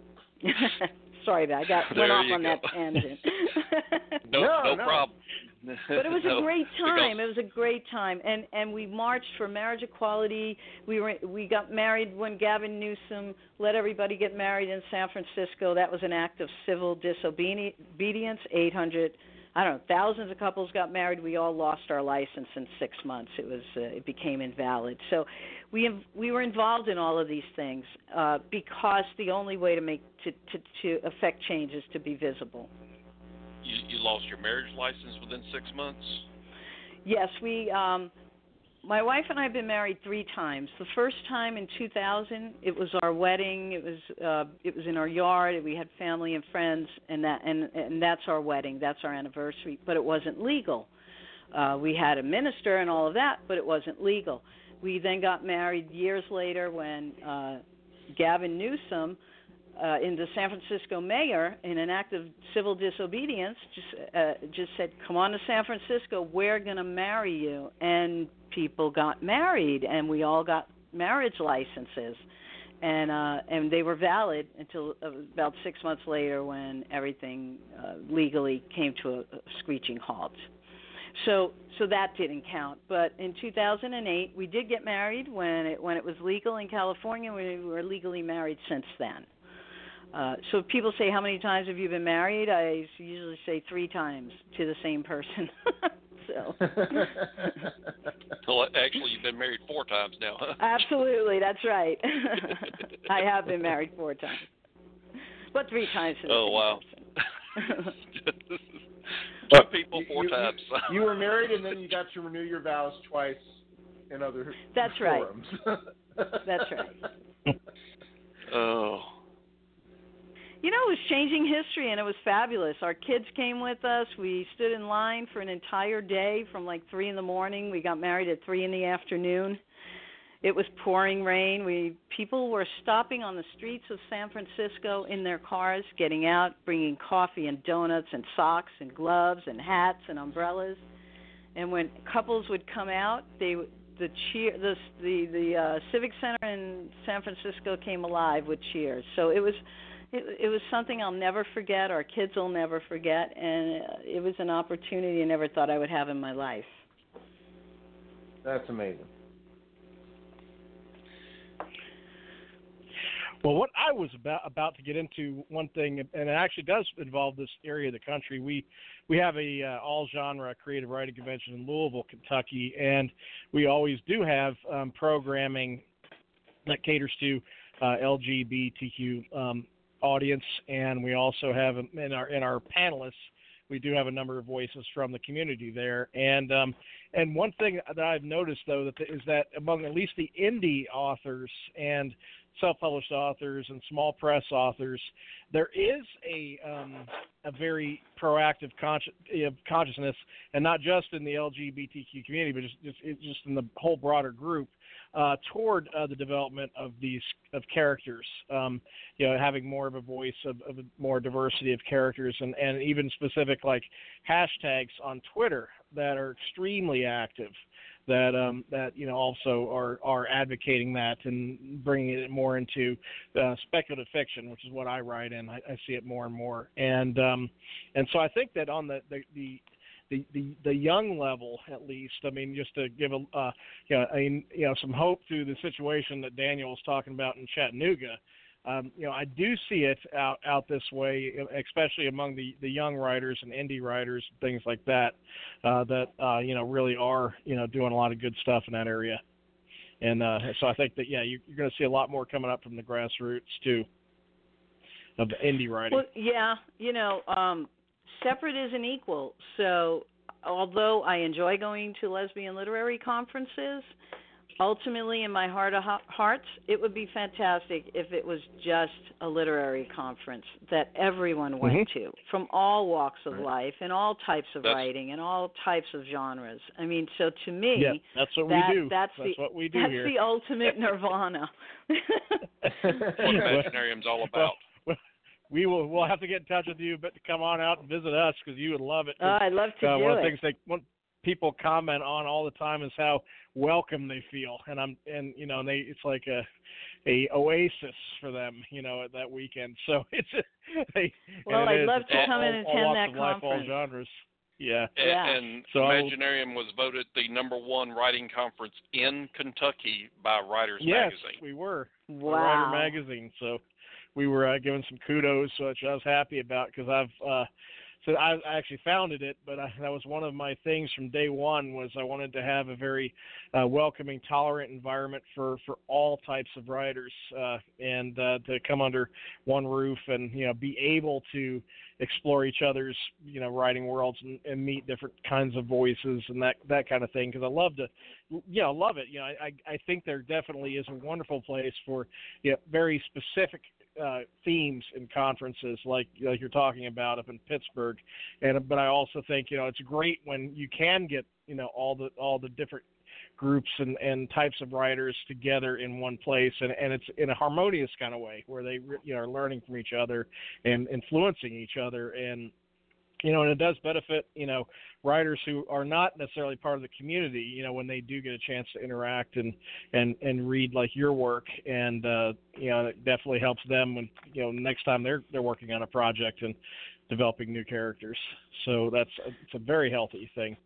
Sorry, but I got there went off on go. that tangent. no, no, no, no problem. But it was no, a great time. because... It was a great time, and and we marched for marriage equality. We were we got married when Gavin Newsom let everybody get married in San Francisco. That was an act of civil disobedience. eight hundred, I don't know, thousands of couples got married. We all lost our license in six months. It was uh, it became invalid. So we we were involved in all of these things uh, because the only way to make to, to to affect change is to be visible. You, you lost your marriage license within six months? Yes, we. Um, my wife and I have been married three times. The first time in two thousand, it was our wedding. It was uh, it was in our yard. We had family and friends, and that and and that's our wedding. That's our anniversary. But it wasn't legal. Uh, we had a minister and all of that, but it wasn't legal. We then got married years later when uh, Gavin Newsom. Uh, in the San Francisco mayor, in an act of civil disobedience, just uh, just said, "Come on to San Francisco. We're going to marry you." And people got married, and we all got marriage licenses, and uh, and they were valid until about six months later, when everything uh, legally came to a, a screeching halt. So so that didn't count. But in two thousand eight, we did get married when it when it was legal in California. We were legally married since then. Uh, so if people say, how many times have you been married? I usually say three times to the same person. so. Well, actually, you've been married four times now, huh? Absolutely, that's right. I have been married four times. But three times to the oh, same wow. person. Two people, four you, times. You, you were married, and then you got to renew your vows twice in other That's forums. Right. That's right. Oh. You know, it was changing history, and it was fabulous. Our kids came with us. We stood in line for an entire day from like three in the morning. We got married at three in the afternoon. It was pouring rain. We people were stopping on the streets of San Francisco in their cars, getting out, bringing coffee and donuts and socks and gloves and hats and umbrellas. And when couples would come out, they the cheer the the the uh, Civic Center in San Francisco came alive with cheers. So it was it, it was something I'll never forget. Our kids will never forget, and it was an opportunity I never thought I would have in my life. That's amazing. Well, what I was about about to get into, one thing, and it actually does involve this area of the country. We we have a uh, all genre creative writing convention in Louisville, Kentucky, and we always do have um, programming that caters to uh, L G B T Q um, audience, and we also have in our in our panelists, we do have a number of voices from the community there. And um, and one thing that I've noticed though that is that among at least the indie authors and self-published authors and small press authors, there is a um, a very proactive consci- uh, consciousness, and not just in the L G B T Q community, but just just, just in the whole broader group, uh, toward uh, the development of these of characters. Um, you know, having more of a voice of, of a more diversity of characters, and, and even specific like hashtags on Twitter that are extremely active. That um, that you know also are, are advocating that and bringing it more into uh, speculative fiction, which is what I write in. I, I see it more and more, and um, and so I think that on the the, the the the the young level, at least, I mean, just to give a uh, you know, I mean, you know some hope through the situation that Daniel was talking about in Chattanooga. Um, you know, I do see it out, out this way, especially among the, the young writers and indie writers and things like that, uh, that, uh, you know, really are, you know, doing a lot of good stuff in that area. And uh, so I think that, yeah, you, you're going to see a lot more coming up from the grassroots, too, of the indie writing. Well, yeah, you know, um, separate isn't equal. So although I enjoy going to lesbian literary conferences, ultimately, in my heart of hearts, it would be fantastic if it was just a literary conference that everyone went mm-hmm. to, from all walks of right. life and all types of that's, writing and all types of genres. I mean, so to me, yeah, that's what that, we do. That's, that's the, what we do that's here. the ultimate nirvana. That's what Imaginarium's all about. Well, we will. We'll have to get in touch with you, but to come on out and visit us because you would love it. Oh, I'd love to uh, do one of it. the things they one, people comment on all the time is how welcome they feel, and I'm and you know and they it's like a a oasis for them, you know, at that weekend. So it's they. Well, I'd is, love to all, come and all, attend all that walks of life, conference. all genres. Yeah. And, Yeah. and so Imaginarium was voted the number one writing conference in Kentucky by Writers yes, Magazine. we were. Wow. Writer Magazine. So we were uh, given some kudos, which I was happy about because I've. Uh, So I actually founded it, but I, that was one of my things from day one was I wanted to have a very uh, welcoming, tolerant environment for, for all types of writers uh, and uh, to come under one roof and, you know, be able to explore each other's, you know, writing worlds and, and meet different kinds of voices and that, that kind of thing. Because I love to, you know, love it. You know, I, I think there definitely is a wonderful place for, you know, very specific Uh, themes in conferences like like you're talking about up in Pittsburgh, and but I also think you know it's great when you can get you know all the all the different groups and, and types of writers together in one place, and, and it's in a harmonious kind of way where they you know are learning from each other and influencing each other, and you know and it does benefit you know writers who are not necessarily part of the community, you know, when they do get a chance to interact and, and, and read like your work, and, uh, you know, it definitely helps them when, you know, next time they're, they're working on a project and developing new characters. So that's, it's a very healthy thing.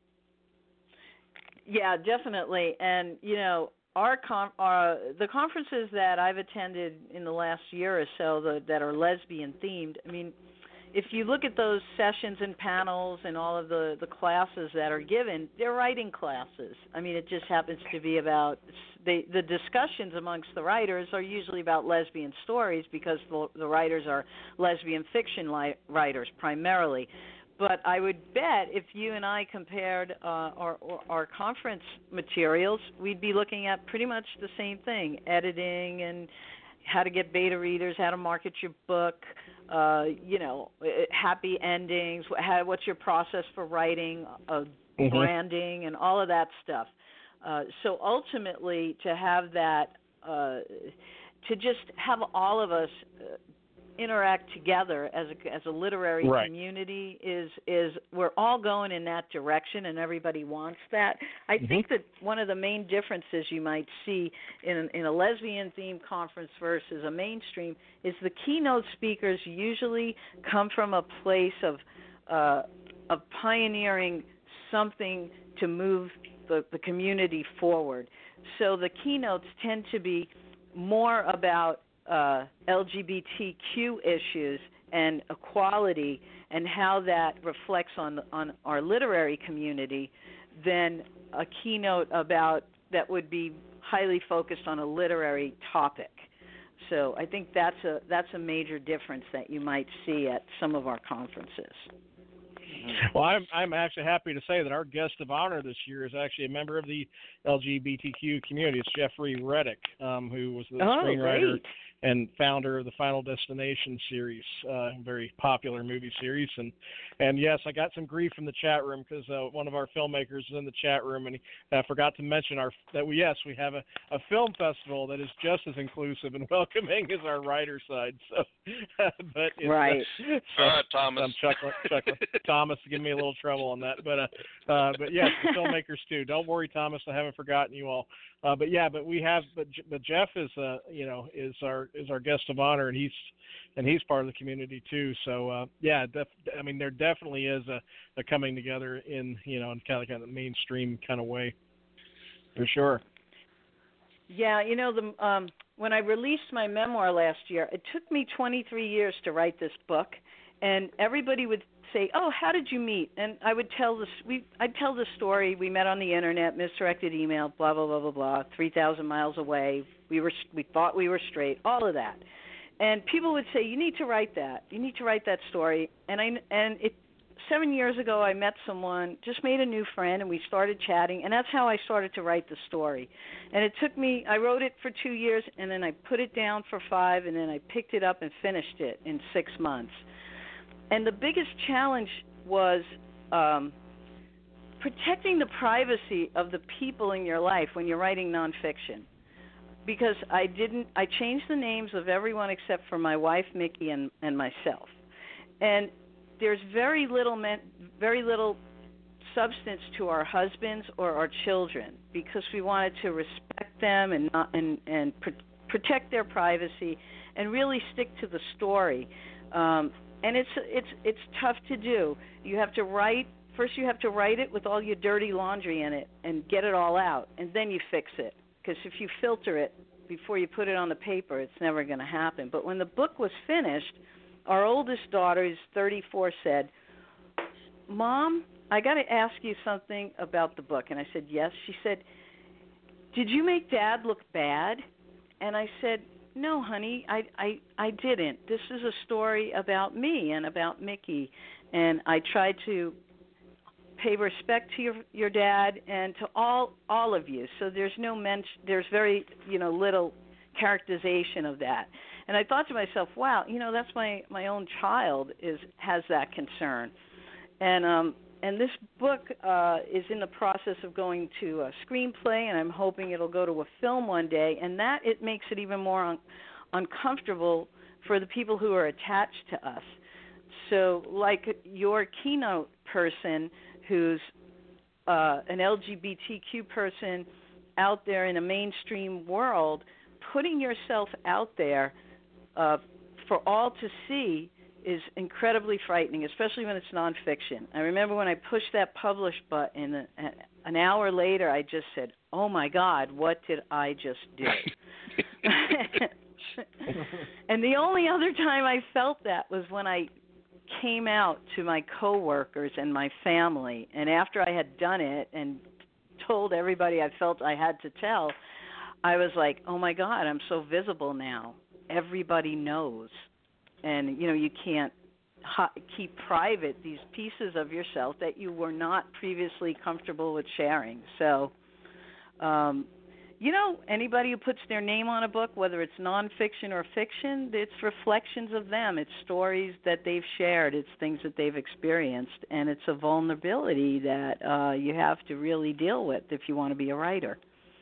Yeah, definitely. And, you know, our, con- our the conferences that I've attended in the last year or so the, that are lesbian themed, I mean, if you look at those sessions and panels and all of the, the classes that are given, they're writing classes. I mean, it just happens to be about the the discussions amongst the writers are usually about lesbian stories because the, the writers are lesbian fiction li- writers primarily. But I would bet if you and I compared uh, our, our conference materials, we'd be looking at pretty much the same thing, editing and how to get beta readers, how to market your book, uh, you know, happy endings. How, what's your process for writing, uh, mm-hmm. branding, and all of that stuff. Uh, so ultimately, to have that, uh, to just have all of us uh, interact together as a as a literary right. community is is we're all going in that direction, and everybody wants that. I mm-hmm. think that one of the main differences you might see in in a lesbian themed conference versus a mainstream is the keynote speakers usually come from a place of uh, of pioneering something to move the, the community forward. So the keynotes tend to be more about Uh, L G B T Q issues and equality and how that reflects on on our literary community than a keynote about that would be highly focused on a literary topic. So I think that's a that's a major difference that you might see at some of our conferences. Well, I'm I'm actually happy to say that our guest of honor this year is actually a member of the L G B T Q community. It's Jeffrey Reddick, um, who was the oh, screenwriter great. and founder of the Final Destination series, uh, very popular movie series. And, and yes, I got some grief from the chat room because uh, one of our filmmakers is in the chat room, and he uh, forgot to mention our that we yes we have a, a film festival that is just as inclusive and welcoming as our writer side. So, but it's, right, uh, so, all right, Thomas. I'm chuckling, chuckling. Thomas, give me a little trouble on that. But uh, uh, but yes, the filmmakers too. Don't worry, Thomas, I haven't forgotten you all. Uh, but yeah, but we have, but but Jeff is uh you know is our is our guest of honor, and he's and he's part of the community too. So uh, yeah, def- I mean there definitely is a, a coming together in you know in kind of kind of mainstream kind of way, for sure. Yeah, you know the um, when I released my memoir last year, it took me twenty-three years to write this book, and everybody would say, "Oh, how did you meet?" And I would tell this. We I'd tell the story. We met on the internet, misdirected email, blah blah blah blah blah. Three thousand miles away. We were we thought we were straight. All of that, and people would say, "You need to write that. You need to write that story." And I and it seven years ago, I met someone, just made a new friend, and we started chatting, and that's how I started to write the story. And it took me. I wrote it for two years, and then I put it down for five, and then I picked it up and finished it in six months. And the biggest challenge was um, protecting the privacy of the people in your life when you're writing nonfiction. Because I didn't, I changed the names of everyone except for my wife, Mickey, and, and myself. And there's very little, men, very little substance to our husbands or our children because we wanted to respect them and not and and pr- protect their privacy and really stick to the story. Um, And it's it's it's tough to do. You have to write first. You have to write it with all your dirty laundry in it and get it all out, and then you fix it. Because if you filter it before you put it on the paper, it's never going to happen. But when the book was finished, our oldest daughter, who's thirty-four, said, "Mom, I got to ask you something about the book." And I said, "Yes." She said, "Did you make Dad look bad?" And I said, "No, honey, I, I I didn't. This is a story about me and about Mickey, and I tried to pay respect to your your dad and to all all of you. So there's no men, there's very you know little characterization of that." And I thought to myself, "Wow, you know that's my my own child is has that concern," and um and this book uh, is in the process of going to a screenplay, and I'm hoping it'll go to a film one day. And that it makes it even more un- uncomfortable for the people who are attached to us. So, like your keynote person, who's uh, an L G B T Q person out there in a mainstream world, putting yourself out there uh, for all to see is incredibly frightening, especially when it's nonfiction. I remember when I pushed that publish button, an hour later I just said, "Oh my God, what did I just do?" And the only other time I felt that was when I came out to my coworkers and my family, and after I had done it and told everybody I felt I had to tell, I was like, "Oh my God, I'm so visible now. Everybody knows." And, you know, you can't ha- keep private these pieces of yourself that you were not previously comfortable with sharing. So, um, you know, anybody who puts their name on a book, whether it's nonfiction or fiction, it's reflections of them. It's stories that they've shared. It's things that they've experienced, and it's a vulnerability that uh, you have to really deal with if you want to be a writer.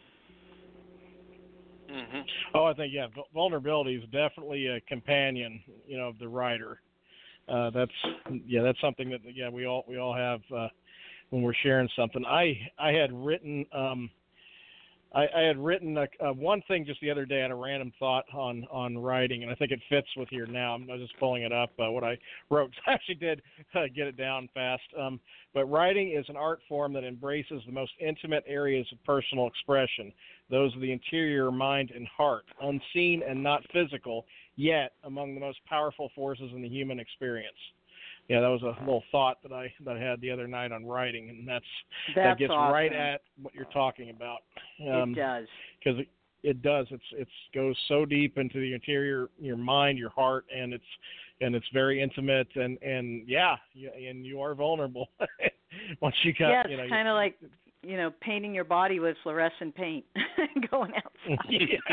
Mm-hmm. Oh, I think, yeah, vulnerability is definitely a companion, you know, of the writer. Uh, that's, yeah, that's something that, yeah, we all we all have uh, when we're sharing something. I I had written. Um, I, I had written a, uh, one thing just the other day. I had a random thought on, on writing, and I think it fits with here now. I'm, I'm just pulling it up, uh, what I wrote. I actually did uh, get it down fast. Um, but writing is an art form that embraces the most intimate areas of personal expression, those of the interior mind and heart, unseen and not physical, yet among the most powerful forces in the human experience. Yeah, that was a little thought that I that I had the other night on writing, and that's, That's that gets awesome. right at what you're talking about. Um, it does. Because it, it does. It's it's goes so deep into the interior, your mind, your heart, and it's and it's very intimate, and, and yeah, you, and you are vulnerable once you got. Yeah, it's you know, kind of like, you know, painting your body with fluorescent paint, going outside. Yeah.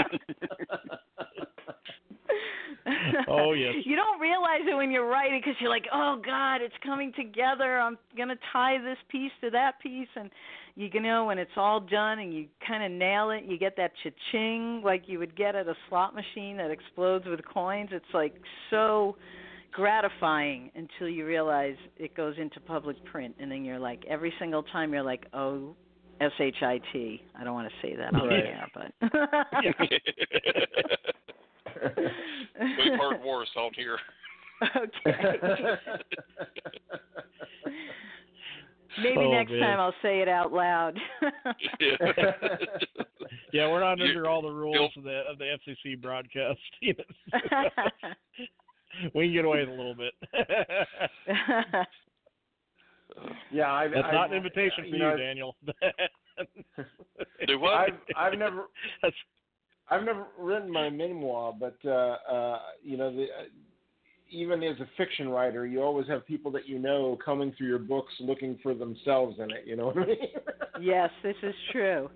Oh, yes. You don't realize it when you're writing because you're like, oh, God, it's coming together. I'm going to tie this piece to that piece. And, you know, when it's all done and you kind of nail it, you get that cha-ching like you would get at a slot machine that explodes with coins. It's, like, so gratifying until you realize it goes into public print. And then you're like, every single time you're like, oh, S H I T. I don't want to say that on the air, but. We've heard worse on here. Okay. Maybe Oh, next man. time I'll say it out loud. Yeah. Yeah, we're not You- under all the rules of the of the F C C broadcast. We can get away with a little bit. Yeah, I've, That's I've, not an invitation for you you, know, Daniel. Do what? I've I've never That's, I've never written my memoir, but uh, uh, you know, the, uh, even as a fiction writer, you always have people that you know coming through your books looking for themselves in it. You know what I mean? Yes, this is true.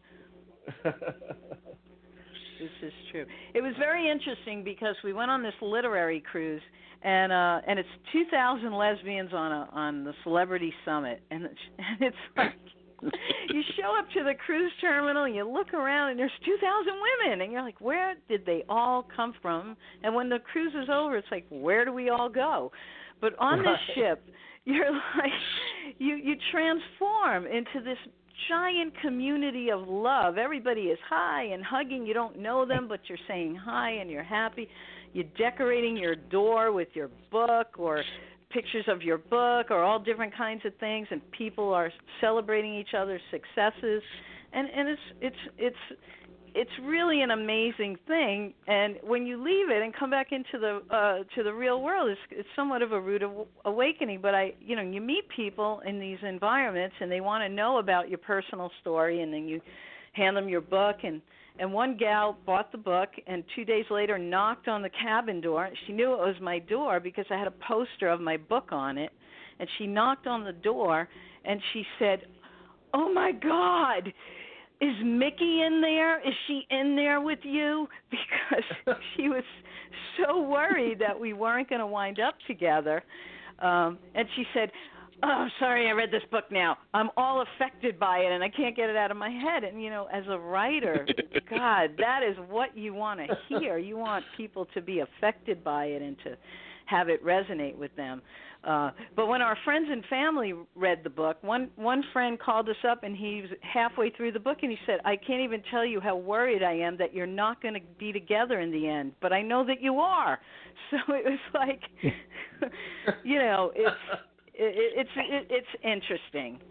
This is true. It was very interesting because we went on this literary cruise, and uh, and it's two thousand lesbians on a on the Celebrity Summit, and it's, and it's like you show up to the cruise terminal, and you look around, and there's two thousand women, and you're like, where did they all come from? And when the cruise is over, it's like, where do we all go? But on this Right. ship, you're like, you you transform into this giant community of love. Everybody is high and hugging. You don't know them, but you're saying hi and you're happy. You're decorating your door with your book or pictures of your book or all different kinds of things, and people are celebrating each other's successes. And and it's it's it's it's really an amazing thing. And when you leave it and come back into the uh, to the real world, it's, it's somewhat of a rude aw- awakening. But I, you know, you meet people in these environments, and they want to know about your personal story, and then you hand them your book. And and one gal bought the book, and two days later knocked on the cabin door. She knew it was my door because I had a poster of my book on it. And she knocked on the door, and she said, "Oh my God, is Mickey in there? Is she in there with you?" Because she was so worried that we weren't going to wind up together. Um, and she said, "Oh, sorry, I read this book now. I'm all affected by it, and I can't get it out of my head." And, you know, as a writer, God, that is what you want to hear. You want people to be affected by it and to have it resonate with them. Uh, but when our friends and family read the book, one one friend called us up, and he was halfway through the book, and he said, "I can't even tell you how worried I am that you're not going to be together in the end, but I know that you are." So it was like, you know, it's it, it's it, it's interesting.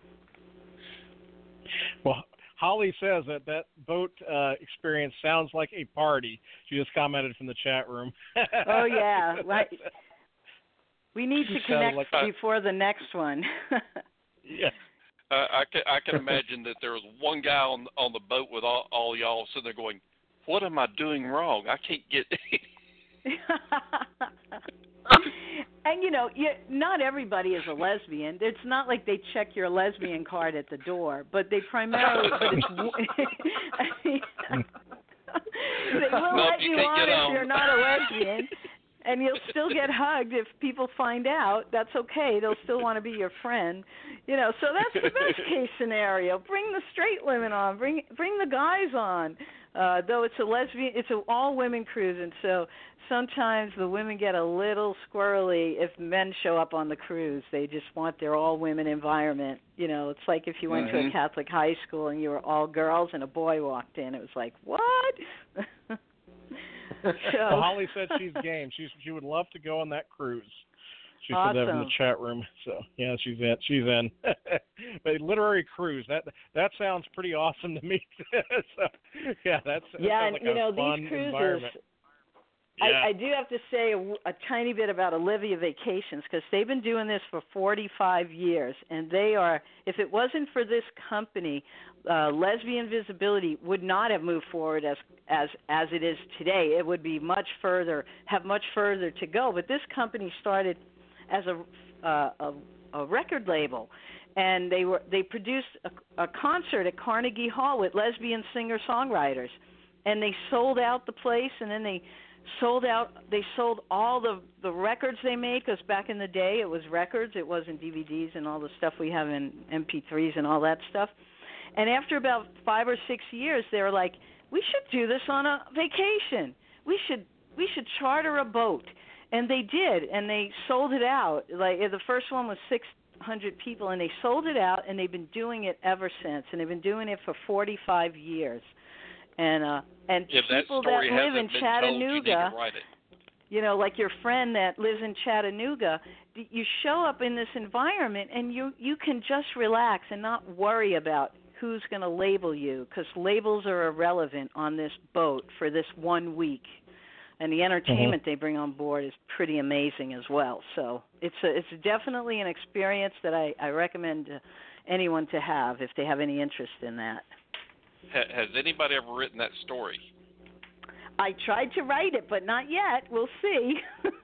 well, Holly says that that boat uh, experience sounds like a party. She just commented from the chat room. Oh yeah, right. We need to Sounds connect like- before the next one. Yeah. Uh, I can I can imagine that there was one guy on on the boat with all, all y'all sitting there going, "What am I doing wrong? I can't get." And you know, you, not everybody is a lesbian. It's not like they check your lesbian card at the door, but they primarily. But it's, I mean, They will Nope, let you you can't on get if on. you're not a lesbian, and you'll still get hugged if people find out. That's okay. They'll still want to be your friend, you know. So that's the best case scenario. Bring the straight women on. Bring bring the guys on. Uh, though it's a lesbian, it's an all women cruise, and so sometimes the women get a little squirrely if men show up on the cruise. They just want their all women environment. You know, it's like if you went Mm-hmm. to a Catholic high school and you were all girls and a boy walked in. It was like, what? so, Well, Holly said she's game. She's she would love to go on that cruise. She said that in the Awesome. chat room. So yeah, she's in. She's in. But literary cruise, that that sounds pretty awesome to me. So yeah, that's that yeah, sounds and like you a know fun these cruises. environment. I, Yeah. I do have to say a, a tiny bit about Olivia Vacations because they've been doing this for forty-five years, and they are. If it wasn't for this company, uh, Lesbian Visibility would not have moved forward as as as it is today. It would be much further, have much further to go. But this company started as a uh, a, a record label, and they were they produced a, a concert at Carnegie Hall with lesbian singer-songwriters, and they sold out the place, and then they sold out they sold all the the records they made, because back in the day it was records, it wasn't D V Ds and all the stuff we have in M P threes and all that stuff. And after about five or six years they were like, we should do this on a vacation, we should we should charter a boat. And they did, and they sold it out. Like the first one was six hundred people, and they sold it out, and they've been doing it ever since, and they've been doing it for forty-five years. And uh, and If that people story that live hasn't in been Chattanooga, told, you need to write it. you know, like your friend that lives in Chattanooga, you show up in this environment, and you you can just relax and not worry about who's going to label you, because labels are irrelevant on this boat for this one week. And the entertainment Mm-hmm. they bring on board is pretty amazing as well. So it's a, it's definitely an experience that I, I recommend uh, anyone to have if they have any interest in that. Ha- has anybody ever written that story? I tried to write it, but not yet. We'll see.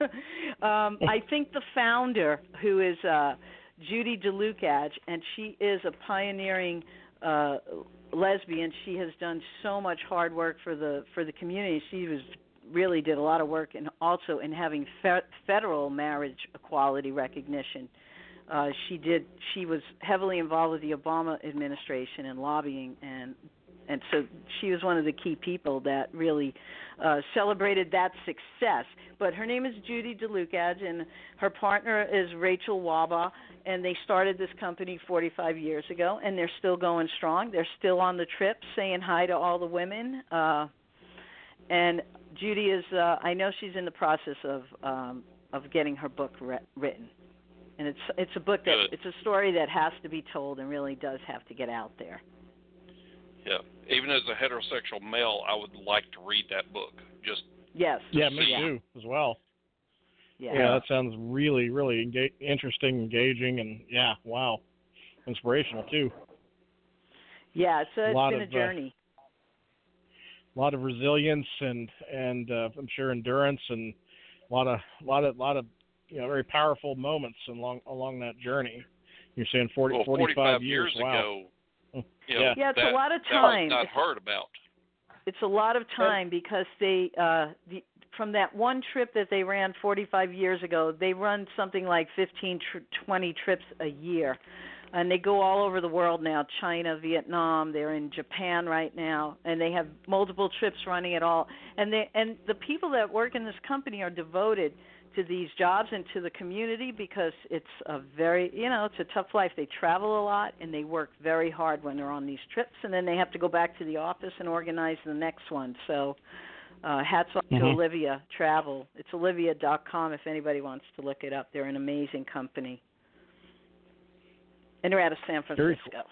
um, I think the founder, who is uh, Judy DeLucage, and she is a pioneering uh, lesbian. She has done so much hard work for the for the community. She was really did a lot of work, and also in having fe- federal marriage equality recognition. Uh, she did. She was heavily involved with the Obama administration and lobbying, and and so she was one of the key people that really uh, celebrated that success. But her name is Judy DeLucage, and her partner is Rachel Waba, and they started this company forty-five years ago, and they're still going strong. They're still on the trip, saying hi to all the women. Uh, and Judy is, uh, I know she's in the process of um, of getting her book re- written. And it's it's a book that, Good. it's a story that has to be told and really does have to get out there. Yeah. Even as a heterosexual male, I would like to read that book. Just Yes. Yeah, me see. too, as well. Yeah. Yeah, that sounds really, really enga- interesting, engaging, and yeah, wow, inspirational too. Yeah, so A it's lot been a of, uh, journey. A lot of resilience and and uh, I'm sure endurance, and a lot of, lot of, lot of, you know, very powerful moments along along that journey. You're saying forty, well, forty-five forty-five years. years Wow. ago, you know, Yeah. Yeah, it's a that, lot of that time. was not It's- heard about. It's a lot of time because they uh the from that one trip that they ran forty-five years ago, they run something like fifteen, twenty trips a year. And they go all over the world now, China, Vietnam, they're in Japan right now, and they have multiple trips running at all. And they and the people that work in this company are devoted to these jobs and to the community because it's a very, you know, it's a tough life. They travel a lot and they work very hard when they're on these trips, and then they have to go back to the office and organize the next one. So uh, hats off Mhm. to Olivia Travel. It's olivia dot com if anybody wants to look it up. They're an amazing company. And they're out of San Very Francisco.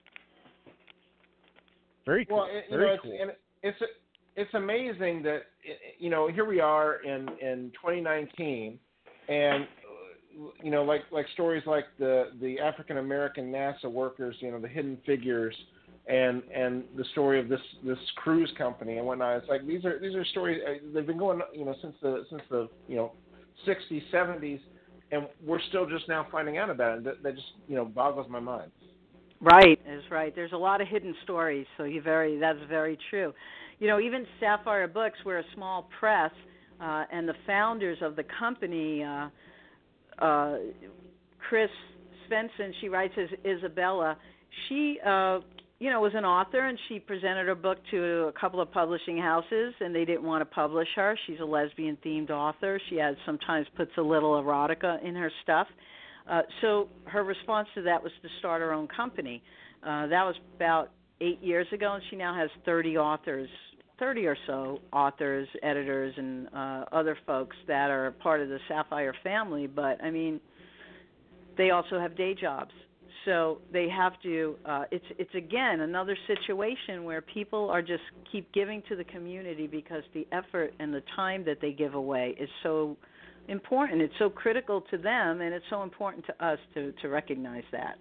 Very cool. Well, it, you Very know, it's, cool. and it's it's amazing that you know here we are in, in twenty nineteen, and you know like like stories like the the African American NASA workers, you know the Hidden Figures, and and the story of this this cruise company and whatnot. It's like these are these are stories they've been going you know since the since the you know sixties, seventies. And we're still just now finding out about it. That, that just, you know, boggles my mind. Right, is right. There's a lot of hidden stories, so you very that's very true. You know, even Sapphire Books, we're a small press, uh, and the founders of the company, uh, uh, Chris Svensson, she writes as Isabella. She, uh, you know, was an author, and she presented her book to a couple of publishing houses, and they didn't want to publish her. She's a lesbian-themed author. She has sometimes puts a little erotica in her stuff. Uh, so her response to that was to start her own company. Uh, that was about eight years ago, and she now has thirty authors, thirty or so authors, editors, and uh, other folks that are part of the Sapphire family. But, I mean, they also have day jobs. So they have to, uh, it's, it's again, another situation where people are just keep giving to the community because the effort and the time that they give away is so important. It's so critical to them, and it's so important to us to, to recognize that.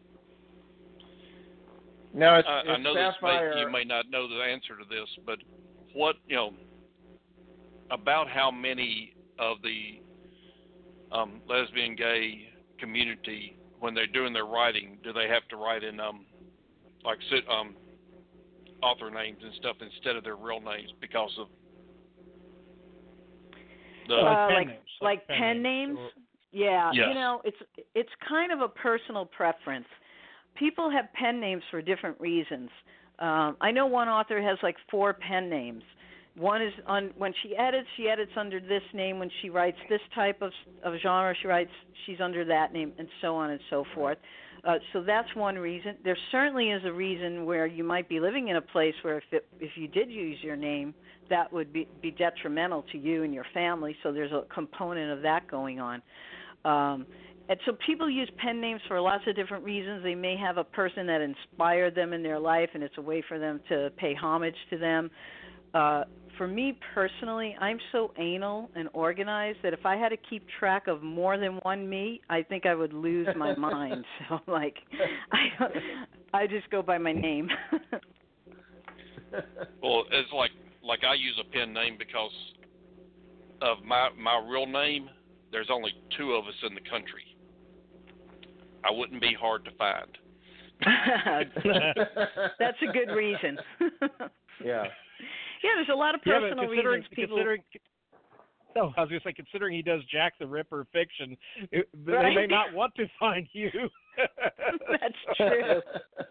Now, it's, I, it's I know Sapphire... this may, you may not know the answer to this, but what, you know, about how many of the um, lesbian, gay community, when they're doing their writing, do they have to write in, um, like, um, author names and stuff instead of their real names because of the... Like uh, pen like, names. like pen, pen names. names? Yeah, Yes. you know, it's it's kind of a personal preference. People have pen names for different reasons. Um, I know one author has like four pen names. One is on when she edits, she edits under this name. When she writes this type of of genre, she writes she's under that name, and so on and so forth. Uh, so that's one reason. There certainly is a reason where you might be living in a place where if it, if you did use your name, that would be, be detrimental to you and your family. So there's a component of that going on. Um, and so people use pen names for lots of different reasons. They may have a person that inspired them in their life, and it's a way for them to pay homage to them. Uh, for me personally, I'm so anal and organized that if I had to keep track of more than one me, I think I would lose my mind. So, like, I don't, I just go by my name. Well, it's like like I use a pen name because of my my real name. There's only two of us in the country. I wouldn't be hard to find. That's a good reason. Yeah. Yeah, there's a lot of Yeah, personal but considering, reasons people. Considering, no, I was going to say, considering he does Jack the Ripper fiction, it, Right? they may not want to find you. That's true.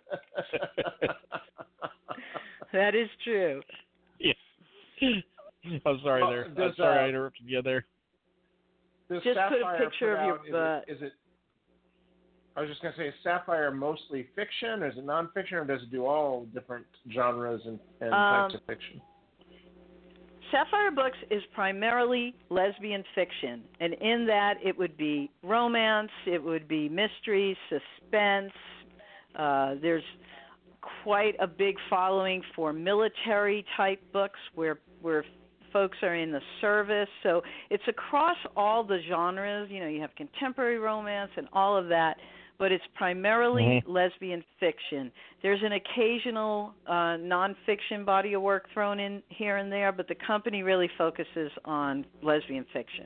That is true. Yeah. I'm sorry Oh, there. does, I'm sorry uh, I interrupted you there. Does Just put a Sapphire picture put of your out, is butt. It, is it? I was just going to say, is Sapphire mostly fiction, or is it nonfiction, or does it do all different genres and, and Um, types of fiction? Sapphire Books is primarily lesbian fiction, and in that it would be romance, it would be mystery, suspense. Uh, there's quite a big following for military-type books where where folks are in the service. So it's across all the genres. You know, you have contemporary romance and all of that, but it's primarily mm-hmm. lesbian fiction. There's an occasional uh, nonfiction body of work thrown in here and there, but the company really focuses on lesbian fiction.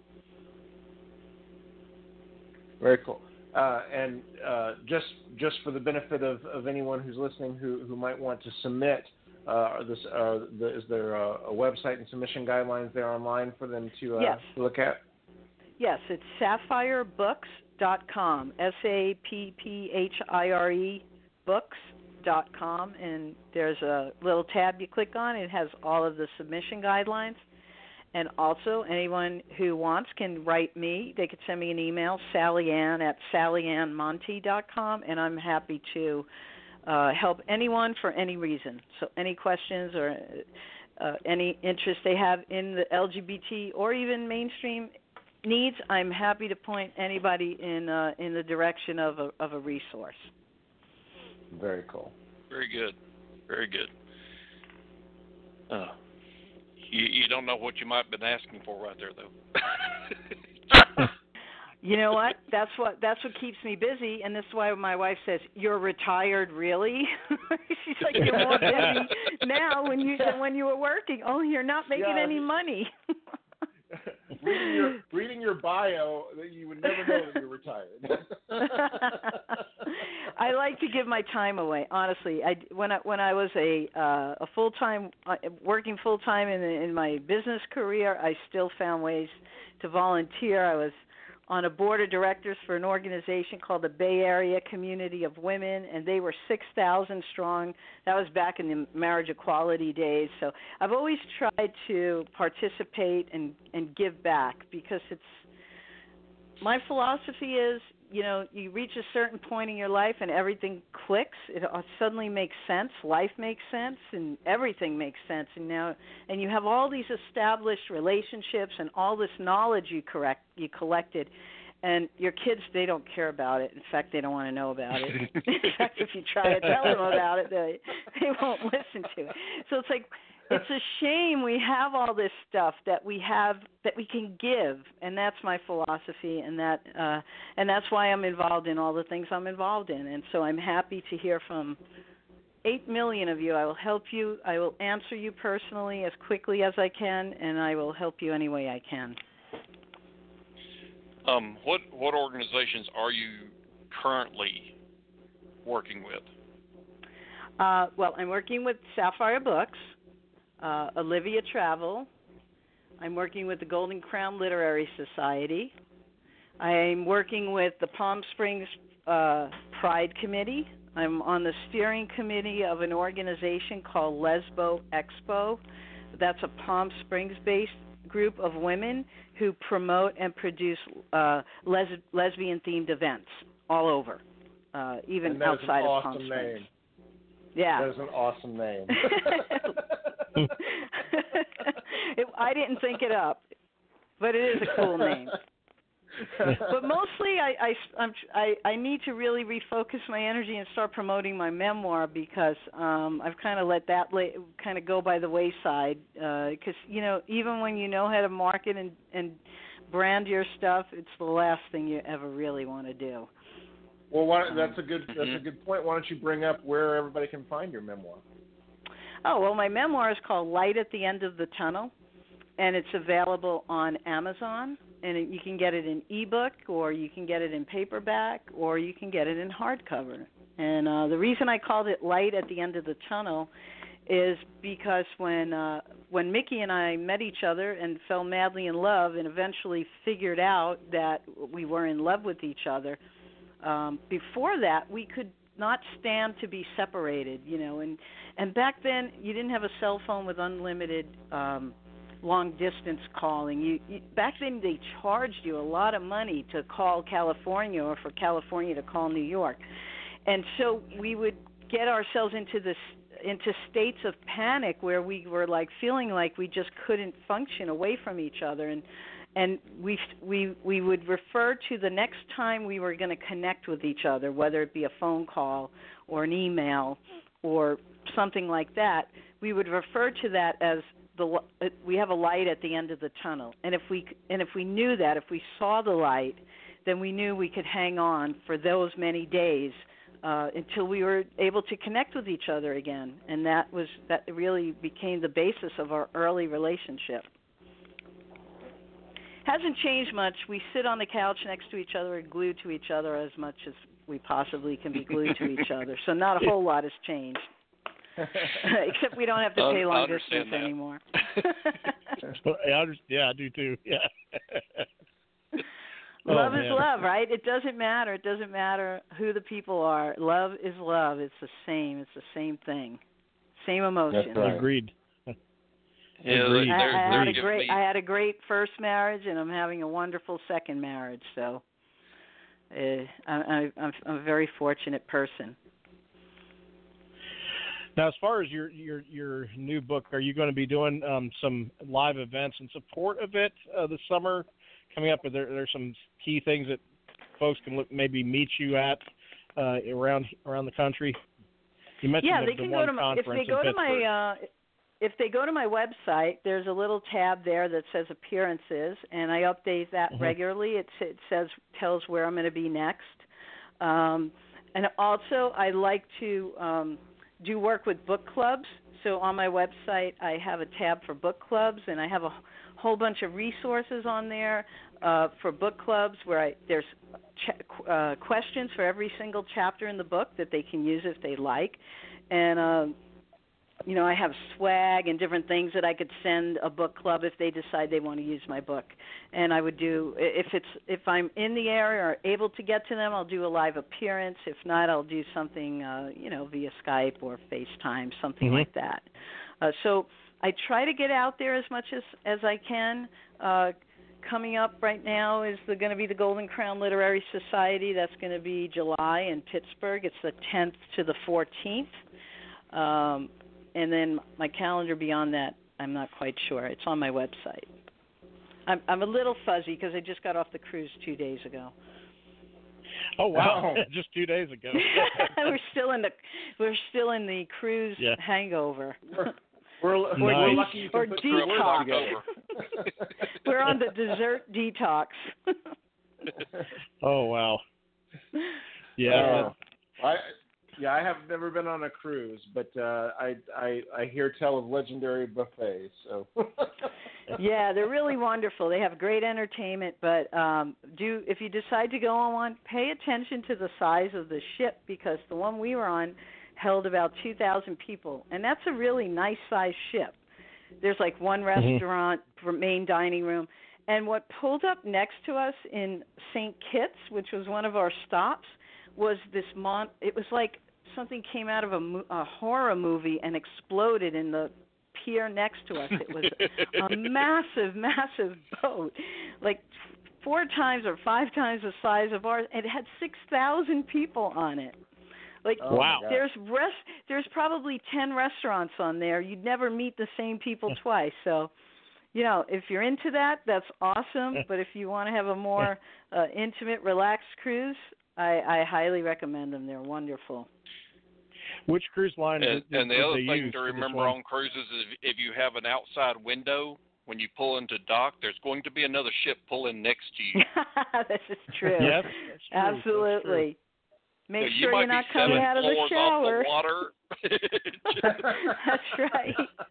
Very cool. Uh, and uh, just just for the benefit of, of anyone who's listening who, who might want to submit, uh, this, uh, the, is there a, a website and submission guidelines there online for them to uh, yes. look at? Yes, it's sapphire books dot com, S A P P H I R E books dot com, and there's a little tab you click on. It has all of the submission guidelines. And also, anyone who wants can write me. They could send me an email, Sally Ann at sally ann monty dot com, and I'm happy to uh, help anyone for any reason. So any questions or uh, any interest they have in the L G B T or even mainstream needs, I'm happy to point anybody in uh, in the direction of a, of a resource. Very cool. Very good. Very good. Uh. You, you don't know what you might have been asking for right there, though. You know what? That's what that's what keeps me busy, and this is why my wife says, "You're retired, really?" She's like, "You're more busy now when you than when you were working. Oh, you're not making yeah. any money." reading your reading your bio, you would never know that you're retired. I like to give my time away. Honestly, I when I when I was a uh, a full time uh, working full time in in my business career, I still found ways to volunteer. I was on a board of directors for an organization called the Bay Area Community of Women, and they were six thousand strong. That was back in the marriage equality days. So I've always tried to participate and, and give back because it's my philosophy is, you know, you reach a certain point in your life and everything clicks. It suddenly makes sense. Life makes sense, and everything makes sense. And now, and you have all these established relationships and all this knowledge you correct you collected, and your kids, they don't care about it. In fact, they don't want to know about it. In fact, if you try to tell them about it, they they won't listen to it. So it's like, it's a shame we have all this stuff that we have that we can give, and that's my philosophy, and that uh, and that's why I'm involved in all the things I'm involved in. And so I'm happy to hear from eight million of you. I will help you. I will answer you personally as quickly as I can, and I will help you any way I can. Um, what what organizations are you currently working with? Uh, well, I'm working with Sapphire Books. Uh, Olivia Travel. I'm working with the Golden Crown Literary Society. I'm working with the Palm Springs uh, Pride Committee. I'm on the steering committee of an organization called Lesbo Expo. That's a Palm Springs-based group of women who promote and produce uh, les- lesbian-themed events all over, uh, even outside of awesome Palm Springs. Name. Yeah. That is an awesome name. it, I didn't think it up, but it is a cool name. But mostly, I, I, I'm, I, I need to really refocus my energy and start promoting my memoir because um, I've kind of let that la- kind of go by the wayside. Because uh, you know, even when you know how to market and, and brand your stuff, it's the last thing you ever really want to do. Well, why, that's a good that's a good point. Why don't you bring up where everybody can find your memoir? Oh, well, my memoir is called Light at the End of the Tunnel, and it's available on Amazon, and it, you can get it in ebook, or you can get it in paperback, or you can get it in hardcover. And uh, the reason I called it Light at the End of the Tunnel is because when uh, when Mickey and I met each other and fell madly in love and eventually figured out that we were in love with each other, Um, before that, we could not stand to be separated, you know. And, and back then, you didn't have a cell phone with unlimited um, long-distance calling. You, you back then, they charged you a lot of money to call California or for California to call New York. And so we would get ourselves into this into states of panic where we were like feeling like we just couldn't function away from each other. And And we we we would refer to the next time we were going to connect with each other, whether it be a phone call or an email or something like that. We would refer to that as the we have a light at the end of the tunnel. And if we and if we knew that, if we saw the light, then we knew we could hang on for those many days uh, until we were able to connect with each other again. And that was that really became the basis of our early relationship. Hasn't changed much. We sit on the couch next to each other and glued to each other as much as we possibly can be glued to each other. So not a whole lot has changed, except we don't have to pay I, long I distance that. anymore. yeah, I yeah, I do too. Yeah. Love oh, is love, right? It doesn't matter. It doesn't matter who the people are. Love is love. It's the same. It's the same thing. Same emotion. That's right. Agreed. Yeah, Agreed. I, they're, I they're had a giving great me, I had a great first marriage, and I'm having a wonderful second marriage. So uh, I, I'm I'm a very fortunate person. Now, as far as your your your new book, are you going to be doing um, some live events in support of it uh, this summer coming up? Are there there's some key things that folks can look, maybe meet you at uh, around around the country? You mentioned yeah, the, they the can one go to my, if conference they go in to Pittsburgh. my uh, if they go to my website, there's a little tab there that says appearances, and I update that Mm-hmm. regularly. It, it says tells where I'm going to be next, um, and also I like to um, do work with book clubs. so on my website, I have a tab for book clubs, and I have a whole bunch of resources on there uh, for book clubs where I, there's ch- uh, questions for every single chapter in the book that they can use if they like. And, uh, you know, I have swag and different things that I could send a book club if they decide they want to use my book. And I would do, if it's if I'm in the area or able to get to them, I'll do a live appearance. If not, I'll do something, uh, you know, via Skype or FaceTime, something Mm-hmm. like that. Uh, so I try to get out there as much as, as I can. Uh, coming up right now is going to be the Golden Crown Literary Society. That's going to be July in Pittsburgh. It's the tenth to the fourteenth. Um, and then my calendar beyond that, I'm not quite sure. It's on my website. I'm, I'm a little fuzzy because I just got off the cruise two days ago. Oh wow! Just two days ago. we're still in the we're still in the cruise Yeah. hangover. We're, we're, Nice. we're lucky you can Or put three words detox. together. We're on the dessert detox. Oh wow! Yeah, Uh, I yeah, I have never been on a cruise, but uh, I I I hear tell of legendary buffets. So Yeah, they're really wonderful. They have great entertainment, but um, do if you decide to go on one, pay attention to the size of the ship because the one we were on held about two thousand people, and that's a really nice sized ship. There's like one restaurant, mm-hmm. main dining room, and what pulled up next to us in Saint Kitts, which was one of our stops, was this mon. It was like something came out of a, mo- a horror movie and exploded in the pier next to us. It was a massive, massive boat, like four times or five times the size of ours, and it had six thousand people on it. Like, oh wow. there's rest, there's probably ten restaurants on there. You'd never meet the same people twice. So, you know, if you're into that, that's awesome. But if you want to have a more uh, intimate, relaxed cruise, I, I highly recommend them. They're wonderful. Which cruise line? And, did, and the did other they thing use to for this remember one? on cruises is if you have an outside window, when you pull into dock, there's going to be another ship pulling next to you. This is true. Yes, that's true. Absolutely. That's Make So you sure might you're not be coming seven out of the floors shower. Off the water. That's right.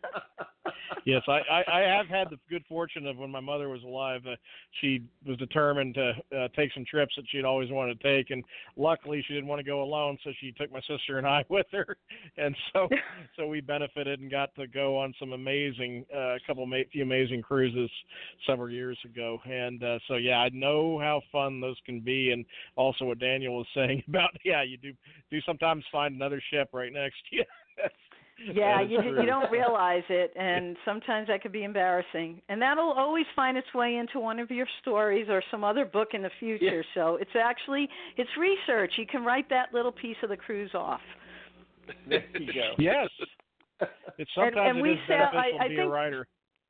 Yes, I, I, I have had the good fortune of when my mother was alive, uh, she was determined to uh, take some trips that she'd always wanted to take, and luckily she didn't want to go alone, so she took my sister and I with her, and so so we benefited and got to go on some amazing, a uh, couple ma- few amazing cruises several years ago, and uh, so yeah, I know how fun those can be, and also what Daniel was saying about yeah, you do do sometimes find another ship right next to you. Yeah, That is you true. you don't realize it, and sometimes that could be embarrassing. And that'll always find its way into one of your stories or some other book in the future. Yeah. So it's actually it's research. You can write that little piece of the cruise off. There you go. Yes. It's sometimes and it we is sail- beneficial I- I to be a think- writer.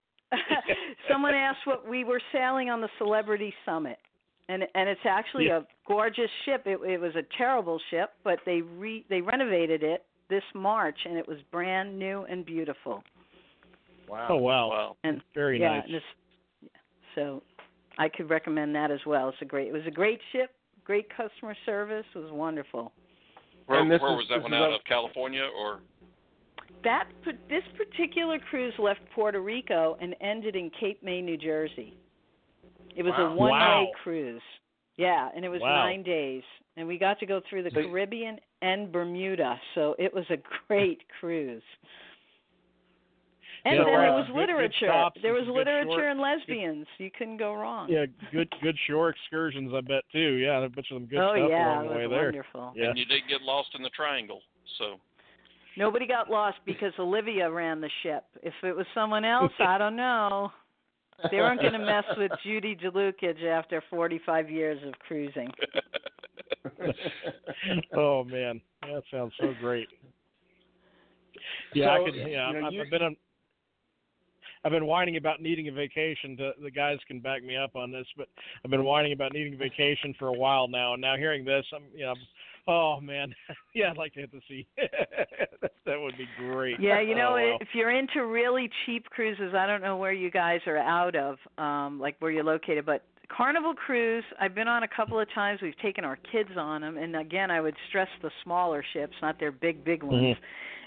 Someone asked what we were sailing on the Celebrity Summit, and and it's actually Yeah. a gorgeous ship. It, it was a terrible ship, but they re, they renovated it this March, and it was brand new and beautiful. Wow. Oh wow. Wow. And Very yeah, nice. and this, so I could recommend that as well. It's a great. It was a great ship, great customer service. It was wonderful. Where, And this where is- was that this one is out a- of? California or? That this particular cruise left Puerto Rico and ended in Cape May, New Jersey. It was Wow. a one-way Wow. cruise. Yeah, and it was Wow. nine days, and we got to go through the So- Caribbean and Bermuda. So it was a great cruise. And Yeah, then right. there was Good- good literature. stops there and was some good literature short- and lesbians. You couldn't go wrong. Yeah, good good shore excursions, I bet too. Yeah, a bunch of them good oh stuff yeah, along it the way was there. wonderful. Yeah. And you did get lost in the triangle. So. Nobody got lost because Olivia ran the ship. If it was someone else, I don't know. They weren't going to mess with Judy DeLucage after forty-five years of cruising. Oh man, that sounds so great. Yeah, So, I could. Yeah, you know, I've, you- I've been on. I've been whining about needing a vacation. To, the guys can back me up on this, but I've been whining about needing a vacation for a while now. And now hearing this, I'm, you know, I'm, oh man, yeah, I'd like to hit the sea. That would be great. Yeah, you know, oh, wow. if you're into really cheap cruises, I don't know where you guys are out of, um, like where you're located, but Carnival Cruise, I've been on a couple of times. We've taken our kids on them, and again, I would stress the smaller ships, not their big, big ones. Mhm.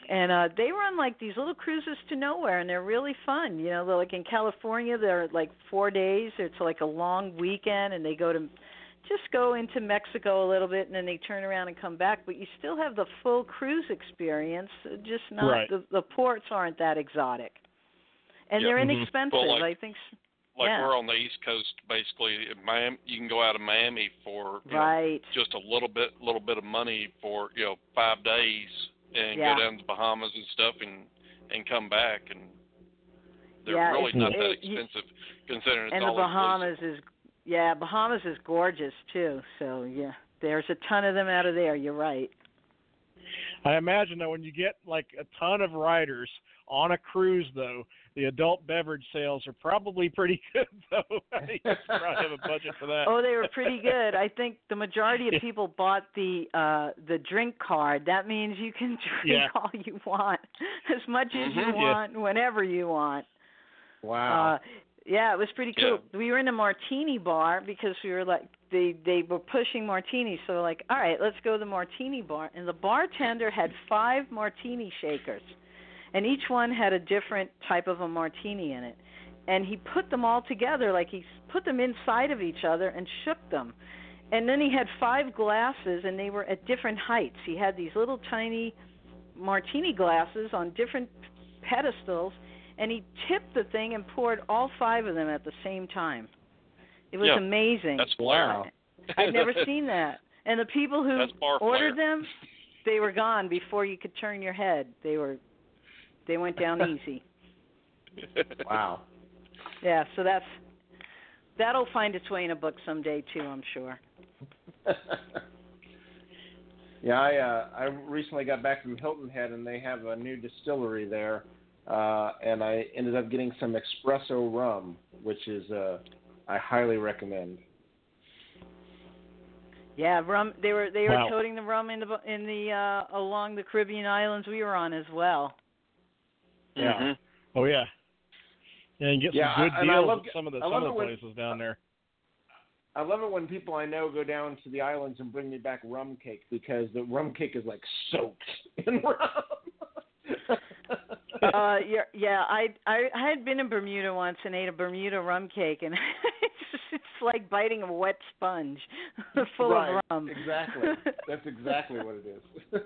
And uh, they run like these little cruises to nowhere, and they're really fun. You know, they're like in California, they're like four days. It's like a long weekend, and they go to just go into Mexico a little bit, and then they turn around and come back. But you still have the full cruise experience. Just not right. the, the ports aren't that exotic, and Yeah. they're Mhm. inexpensive. Well, like, I think. Like yeah. we're on the East Coast, basically. In Miami, you can go out of Miami for you Right. know, just a little bit, little bit of money for you know five days, and Yeah. go down to the Bahamas and stuff, and and come back, and they're Yeah, really it's- not that it- you- expensive considering it's And the all Bahamas is, yeah, Bahamas is gorgeous too. So yeah, there's a ton of them out of there. You're right. I imagine that when you get like a ton of riders on a cruise, though, the adult beverage sales are probably pretty good, though. You probably have a budget for that. Oh, they were pretty good. I think the majority of people bought the uh the drink card. That means you can drink Yeah. all you want, as much as you Mhm. Yeah. want, whenever you want. Wow. Uh, yeah, it was pretty cool. Yeah. We were in a martini bar because we were like they they were pushing martinis, so we're like, all right, let's go to the martini bar. And the bartender had five martini shakers, and each one had a different type of a martini in it. And he put them all together, like he put them inside of each other and shook them. And then he had five glasses, and they were at different heights. He had these little tiny martini glasses on different pedestals, and he tipped the thing and poured all five of them at the same time. It was Yeah, amazing. That's flair. Wow. I've never seen that. And the people who That's bar ordered flair. them, they were gone before you could turn your head. They were, they went down easy. Wow. Yeah, so that's that'll find its way in a book someday too, I'm sure. Yeah, I uh, I recently got back from Hilton Head, and they have a new distillery there, uh, and I ended up getting some espresso rum, which is uh, I highly recommend. Yeah, rum. They were they were Wow. toting the rum in the in the uh, along the Caribbean islands we were on as well. Yeah. Mhm. Oh yeah. Yeah, and get some Yeah, good I- and I deals love- at some of the I some love of the it when- places down there. I love it when people I know go down to the islands and bring me back rum cake, because the rum cake is like soaked in rum. uh, yeah, yeah. I, I I had been in Bermuda once and ate a Bermuda rum cake, and it's just, it's like biting a wet sponge full right, of rum. Exactly. That's exactly what it is.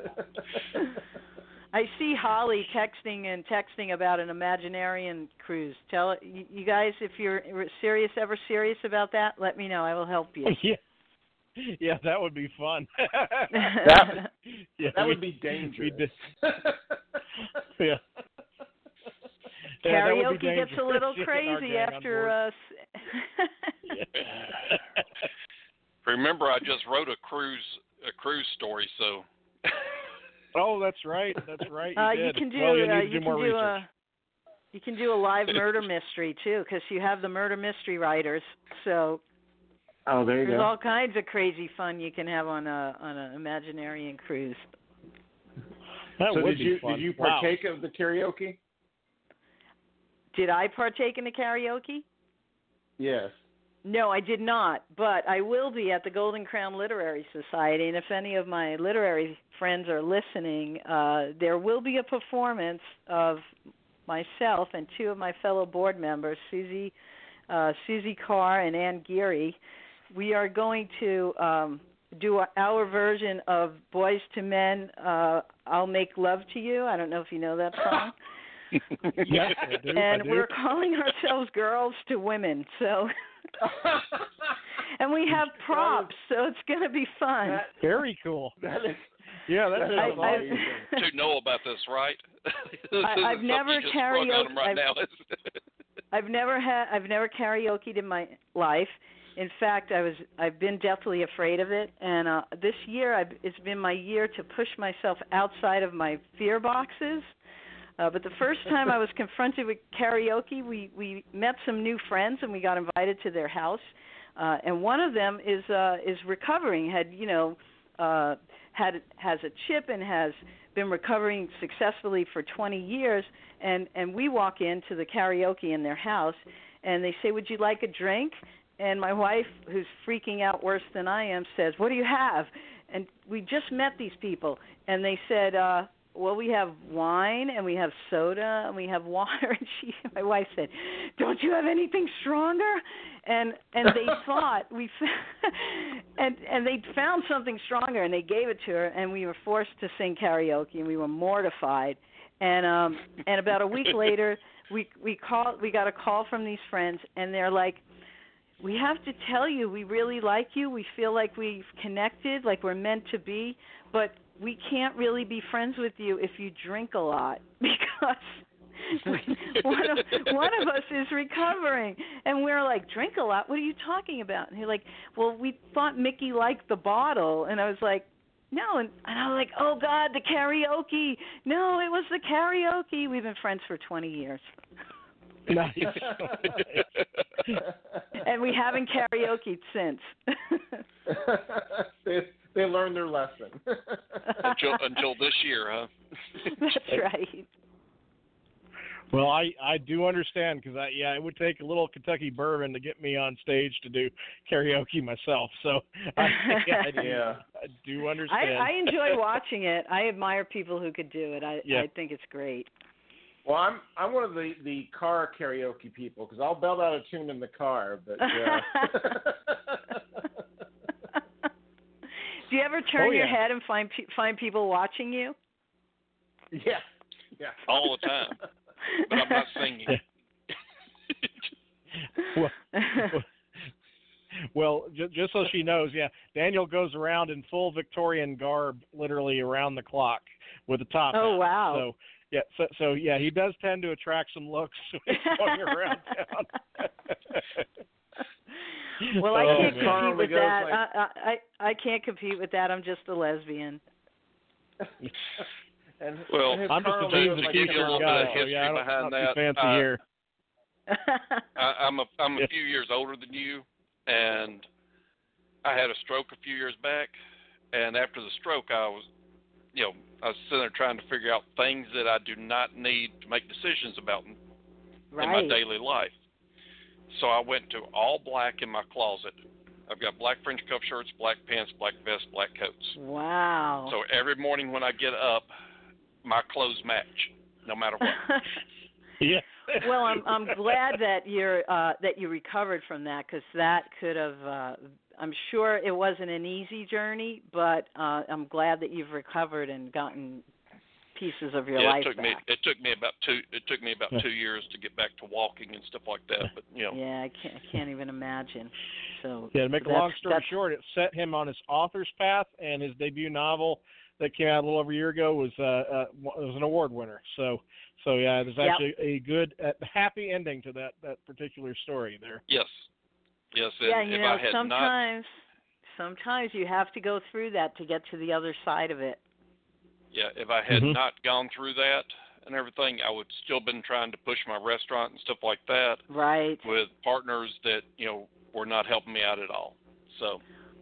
I see Holly texting and texting about an Imaginarian cruise. Tell you you guys if you're serious, ever serious about that, let me know. I will help you. yeah. Yeah, that would be fun. That, yeah, that we- would be dangerous. we did- yeah. Yeah, that would be Karaoke gets a dangerous. little Getting our crazy gang on after board. uh Remember, I just wrote a cruise a cruise story, so. Oh, that's right. That's right. You uh, did. you can do well, you uh, need to you do more can do research. a you can do a live murder mystery too, because you have the murder mystery writers. So Oh, there you there's go. all kinds of crazy fun you can have on a on an Imaginarian cruise. That so would did be you fun. did you Wow. partake of the karaoke? Did I partake in the karaoke? Yes. No, I did not, but I will be at the Golden Crown Literary Society, and if any of my literary friends are listening, uh, there will be a performance of myself and two of my fellow board members, Susie, uh, Susie Carr and Ann Geary. We are going to um, do our version of Boys to Men, uh, I'll Make Love to You. I don't know if you know that song. Yes, I do. I And do. we're calling ourselves Girls to Women, so... And we have props, so it's going to be fun. That, Very cool. that is, Yeah, that that is sounds I- I- awesome. To know about this, right? This I- isn't I've something never you just sprung on 'em karaoke- right I've- now. I've never had I've never karaokeed in my life. In fact, I was I've been deathly afraid of it, and uh, this year I've, it's been my year to push myself outside of my fear boxes. Uh, but the first time I was confronted with karaoke, we we met some new friends and we got invited to their house. Uh, and one of them is uh, is recovering, had you know, uh, had has a chip and has been recovering successfully for twenty years. And and we walk into the karaoke in their house, and they say, "Would you like a drink?" And my wife, who's freaking out worse than I am, says, "What do you have?" And we just met these people, and they said, uh, well, we have wine and we have soda and we have water. And she, my wife said, "Don't you have anything stronger?" And and they thought we, and and they found something stronger and they gave it to her, and we were forced to sing karaoke and we were mortified. And um and about a week later, we we called, we got a call from these friends, and they're like, "We have to tell you, we really like you. We feel like we've connected, like we're meant to be, but we can't really be friends with you if you drink a lot because one of one of us is recovering." And we're like, "Drink a lot? What are you talking about?" And they're like, "Well, we thought Mickey liked the bottle." And I was like, "No." And, and I was like, "Oh, God, the karaoke. No, it was the karaoke." We've been friends for twenty years. Nice. And we haven't karaoke'd since. they, they learned their lesson. until, until this year, huh? That's right. Well, I, I do understand because I yeah it would take a little Kentucky bourbon to get me on stage to do karaoke myself. So I, yeah, I, do, yeah. I do understand. I, I enjoy watching it. I admire people who could do it. I yeah. I think it's great. Well, I'm I'm one of the, the car karaoke people because I'll belt out a tune in the car. But uh... do you ever turn oh, your yeah. head and find pe- find people watching you? Yeah, yeah, all the time. But I'm not singing. well, well just, just so she knows, yeah, Daniel goes around in full Victorian garb, literally around the clock with a top Oh, hat. wow. So yeah, so, so yeah, he does tend to attract some looks when he's going around town. Well, I Oh, can't man. compete with Goes that. like- I, I I can't compete with that. I'm just a lesbian. and, Well, and his I'm just car a goes jeans to and like give you a t-shirt little bit guy, of so history yeah, I don't, behind not that, too fancy uh, here. I, I'm a I'm a Yeah. few years older than you, and I had a stroke a few years back. And after the stroke, I was, you know, I was sitting there trying to figure out things that I do not need to make decisions about in, Right. in my daily life. So I went to all black in my closet. I've got black French cuff shirts, black pants, black vest, black coats. Wow. So every morning when I get up, my clothes match, no matter what. Yeah. Well, I'm I'm glad that you're uh, that you recovered from that, because that could have. Uh, I'm sure it wasn't an easy journey, but uh, I'm glad that you've recovered and gotten pieces of your yeah, life it took back. me it took me about two it took me about two years to get back to walking and stuff like that. But you know, Yeah, I can't I can't even imagine. So Yeah, to make so a long that's- story that's- short, it set him on his author's path, and his debut novel that came out a little over a year ago was uh, uh was an award winner. So so yeah, there's Yep. actually a good, uh, happy ending to that that particular story there. yes, yes. And Yeah, you if know, I had not, sometimes sometimes you have to go through that to get to the other side of it. yeah, if I had Mhm. not gone through that and everything, I would still been trying to push my restaurant and stuff like that Right. with partners that you know were not helping me out at all. So.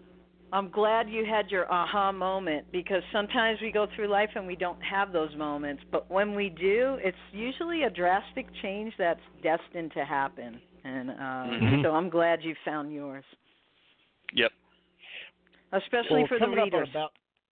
I'm glad you had your aha moment, because sometimes we go through life and we don't have those moments. But when we do, it's usually a drastic change that's destined to happen. And uh, Mhm. so I'm glad you found yours, Yep. especially Well, for the coming up readers. on about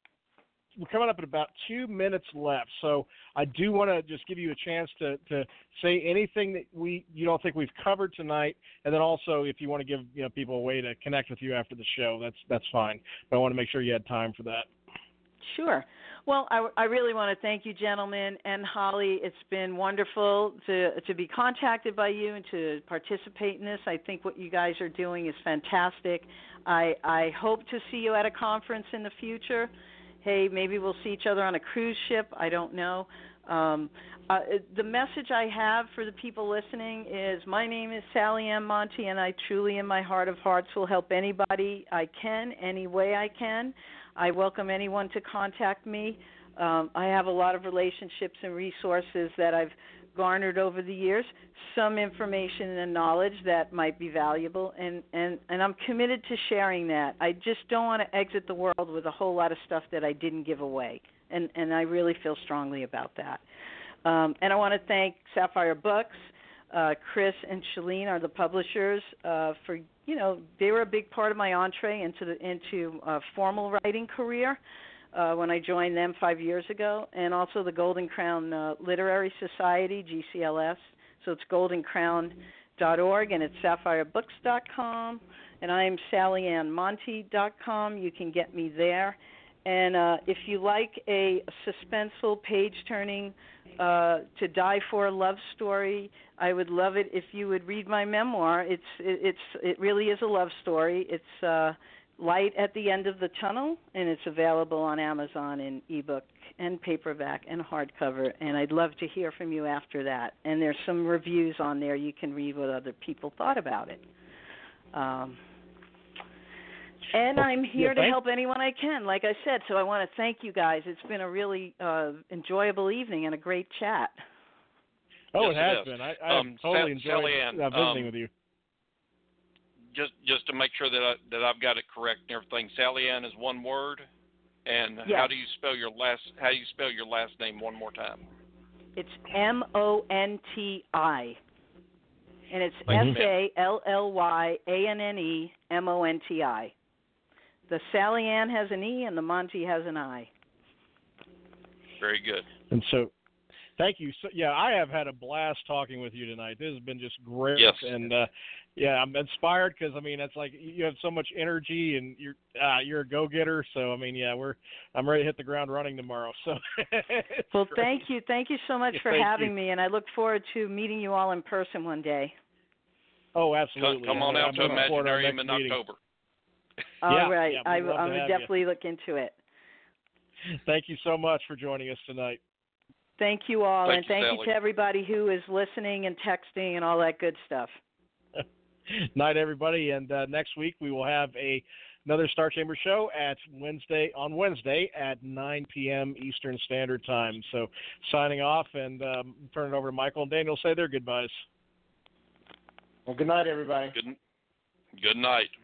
we're coming up at about two minutes left, so I do want to just give you a chance to, to say anything that we you don't think we've covered tonight, and then also if you want to give you know people a way to connect with you after the show, that's that's fine. But I want to make sure you had time for that. Sure. Well, I, I really want to thank you, gentlemen, and Holly. It's been wonderful to to be contacted by you and to participate in this. I think what you guys are doing is fantastic. I I hope to see you at a conference in the future. Hey, maybe we'll see each other on a cruise ship. I don't know. Um, uh, the message I have for the people listening is, my name is Sally M. Monty, and I truly, in my heart of hearts, will help anybody I can, any way I can. I welcome anyone to contact me. Um, I have a lot of relationships and resources that I've garnered over the years, some information and knowledge that might be valuable, and, and, and I'm committed to sharing that. I just don't want to exit the world with a whole lot of stuff that I didn't give away, and, and I really feel strongly about that. Um, and I want to thank Sapphire Books. Uh, Chris and Shalene are the publishers uh, for, you know, they were a big part of my entree into the into a formal writing career. uh, when I joined them five years ago, and also the Golden Crown uh, Literary Society, G C L S. So it's golden crown dot org, and it's sapphire books dot com, and I'm sally ann monty dot com. You can get me there. And uh, if you like a suspenseful, page-turning, uh, to die for love story, I would love it if you would read my memoir. It's it, it's it really is a love story. It's uh, light at the end of the tunnel, and it's available on Amazon in ebook and paperback and hardcover. And I'd love to hear from you after that. And there's some reviews on there. You can read what other people thought about it. Um, And I'm here yeah, to help anyone I can, like I said. So I want to thank you guys. It's been a really uh, enjoyable evening and a great chat. Oh, yes, it has it been. I, I um, totally Sa- enjoyed Sally Ann, uh, visiting um, with you. Just just to make sure that I, that I've got it correct and everything. Sally Ann is one word, and yes. how do you spell your last? How do you spell your last name one more time? It's M O N T I, and it's Thank you, S A L L Y A N N E M O N T I. The Sally Ann has an E and the Monty has an I. Very good. And so, thank you. So, yeah, I have had a blast talking with you tonight. This has been just great. Yes. And uh, yeah, I'm inspired because I mean, it's like you have so much energy and you're uh, you're a go-getter. So I mean, yeah, we're I'm ready to hit the ground running tomorrow. So. Well, great. thank you, thank you so much Yeah, for thank having you. me, and I look forward to meeting you all in person one day. Oh, absolutely. Come, come on I'm out to looking forward to our Imaginarium next in meeting. October. All Yeah, right, yeah, I, we'd love to I'm gonna have you. definitely look into it. Thank you so much for joining us tonight. Thank you all, Thank and you, thank Sally. you to everybody who is listening and texting and all that good stuff. Night, everybody, and uh, next week we will have a another Star Chamber show at Wednesday on Wednesday at nine p.m. Eastern Standard Time. So, signing off and um, turn it over to Michael and Daniel. Say their goodbyes. Well, good night, everybody. Good. Good night.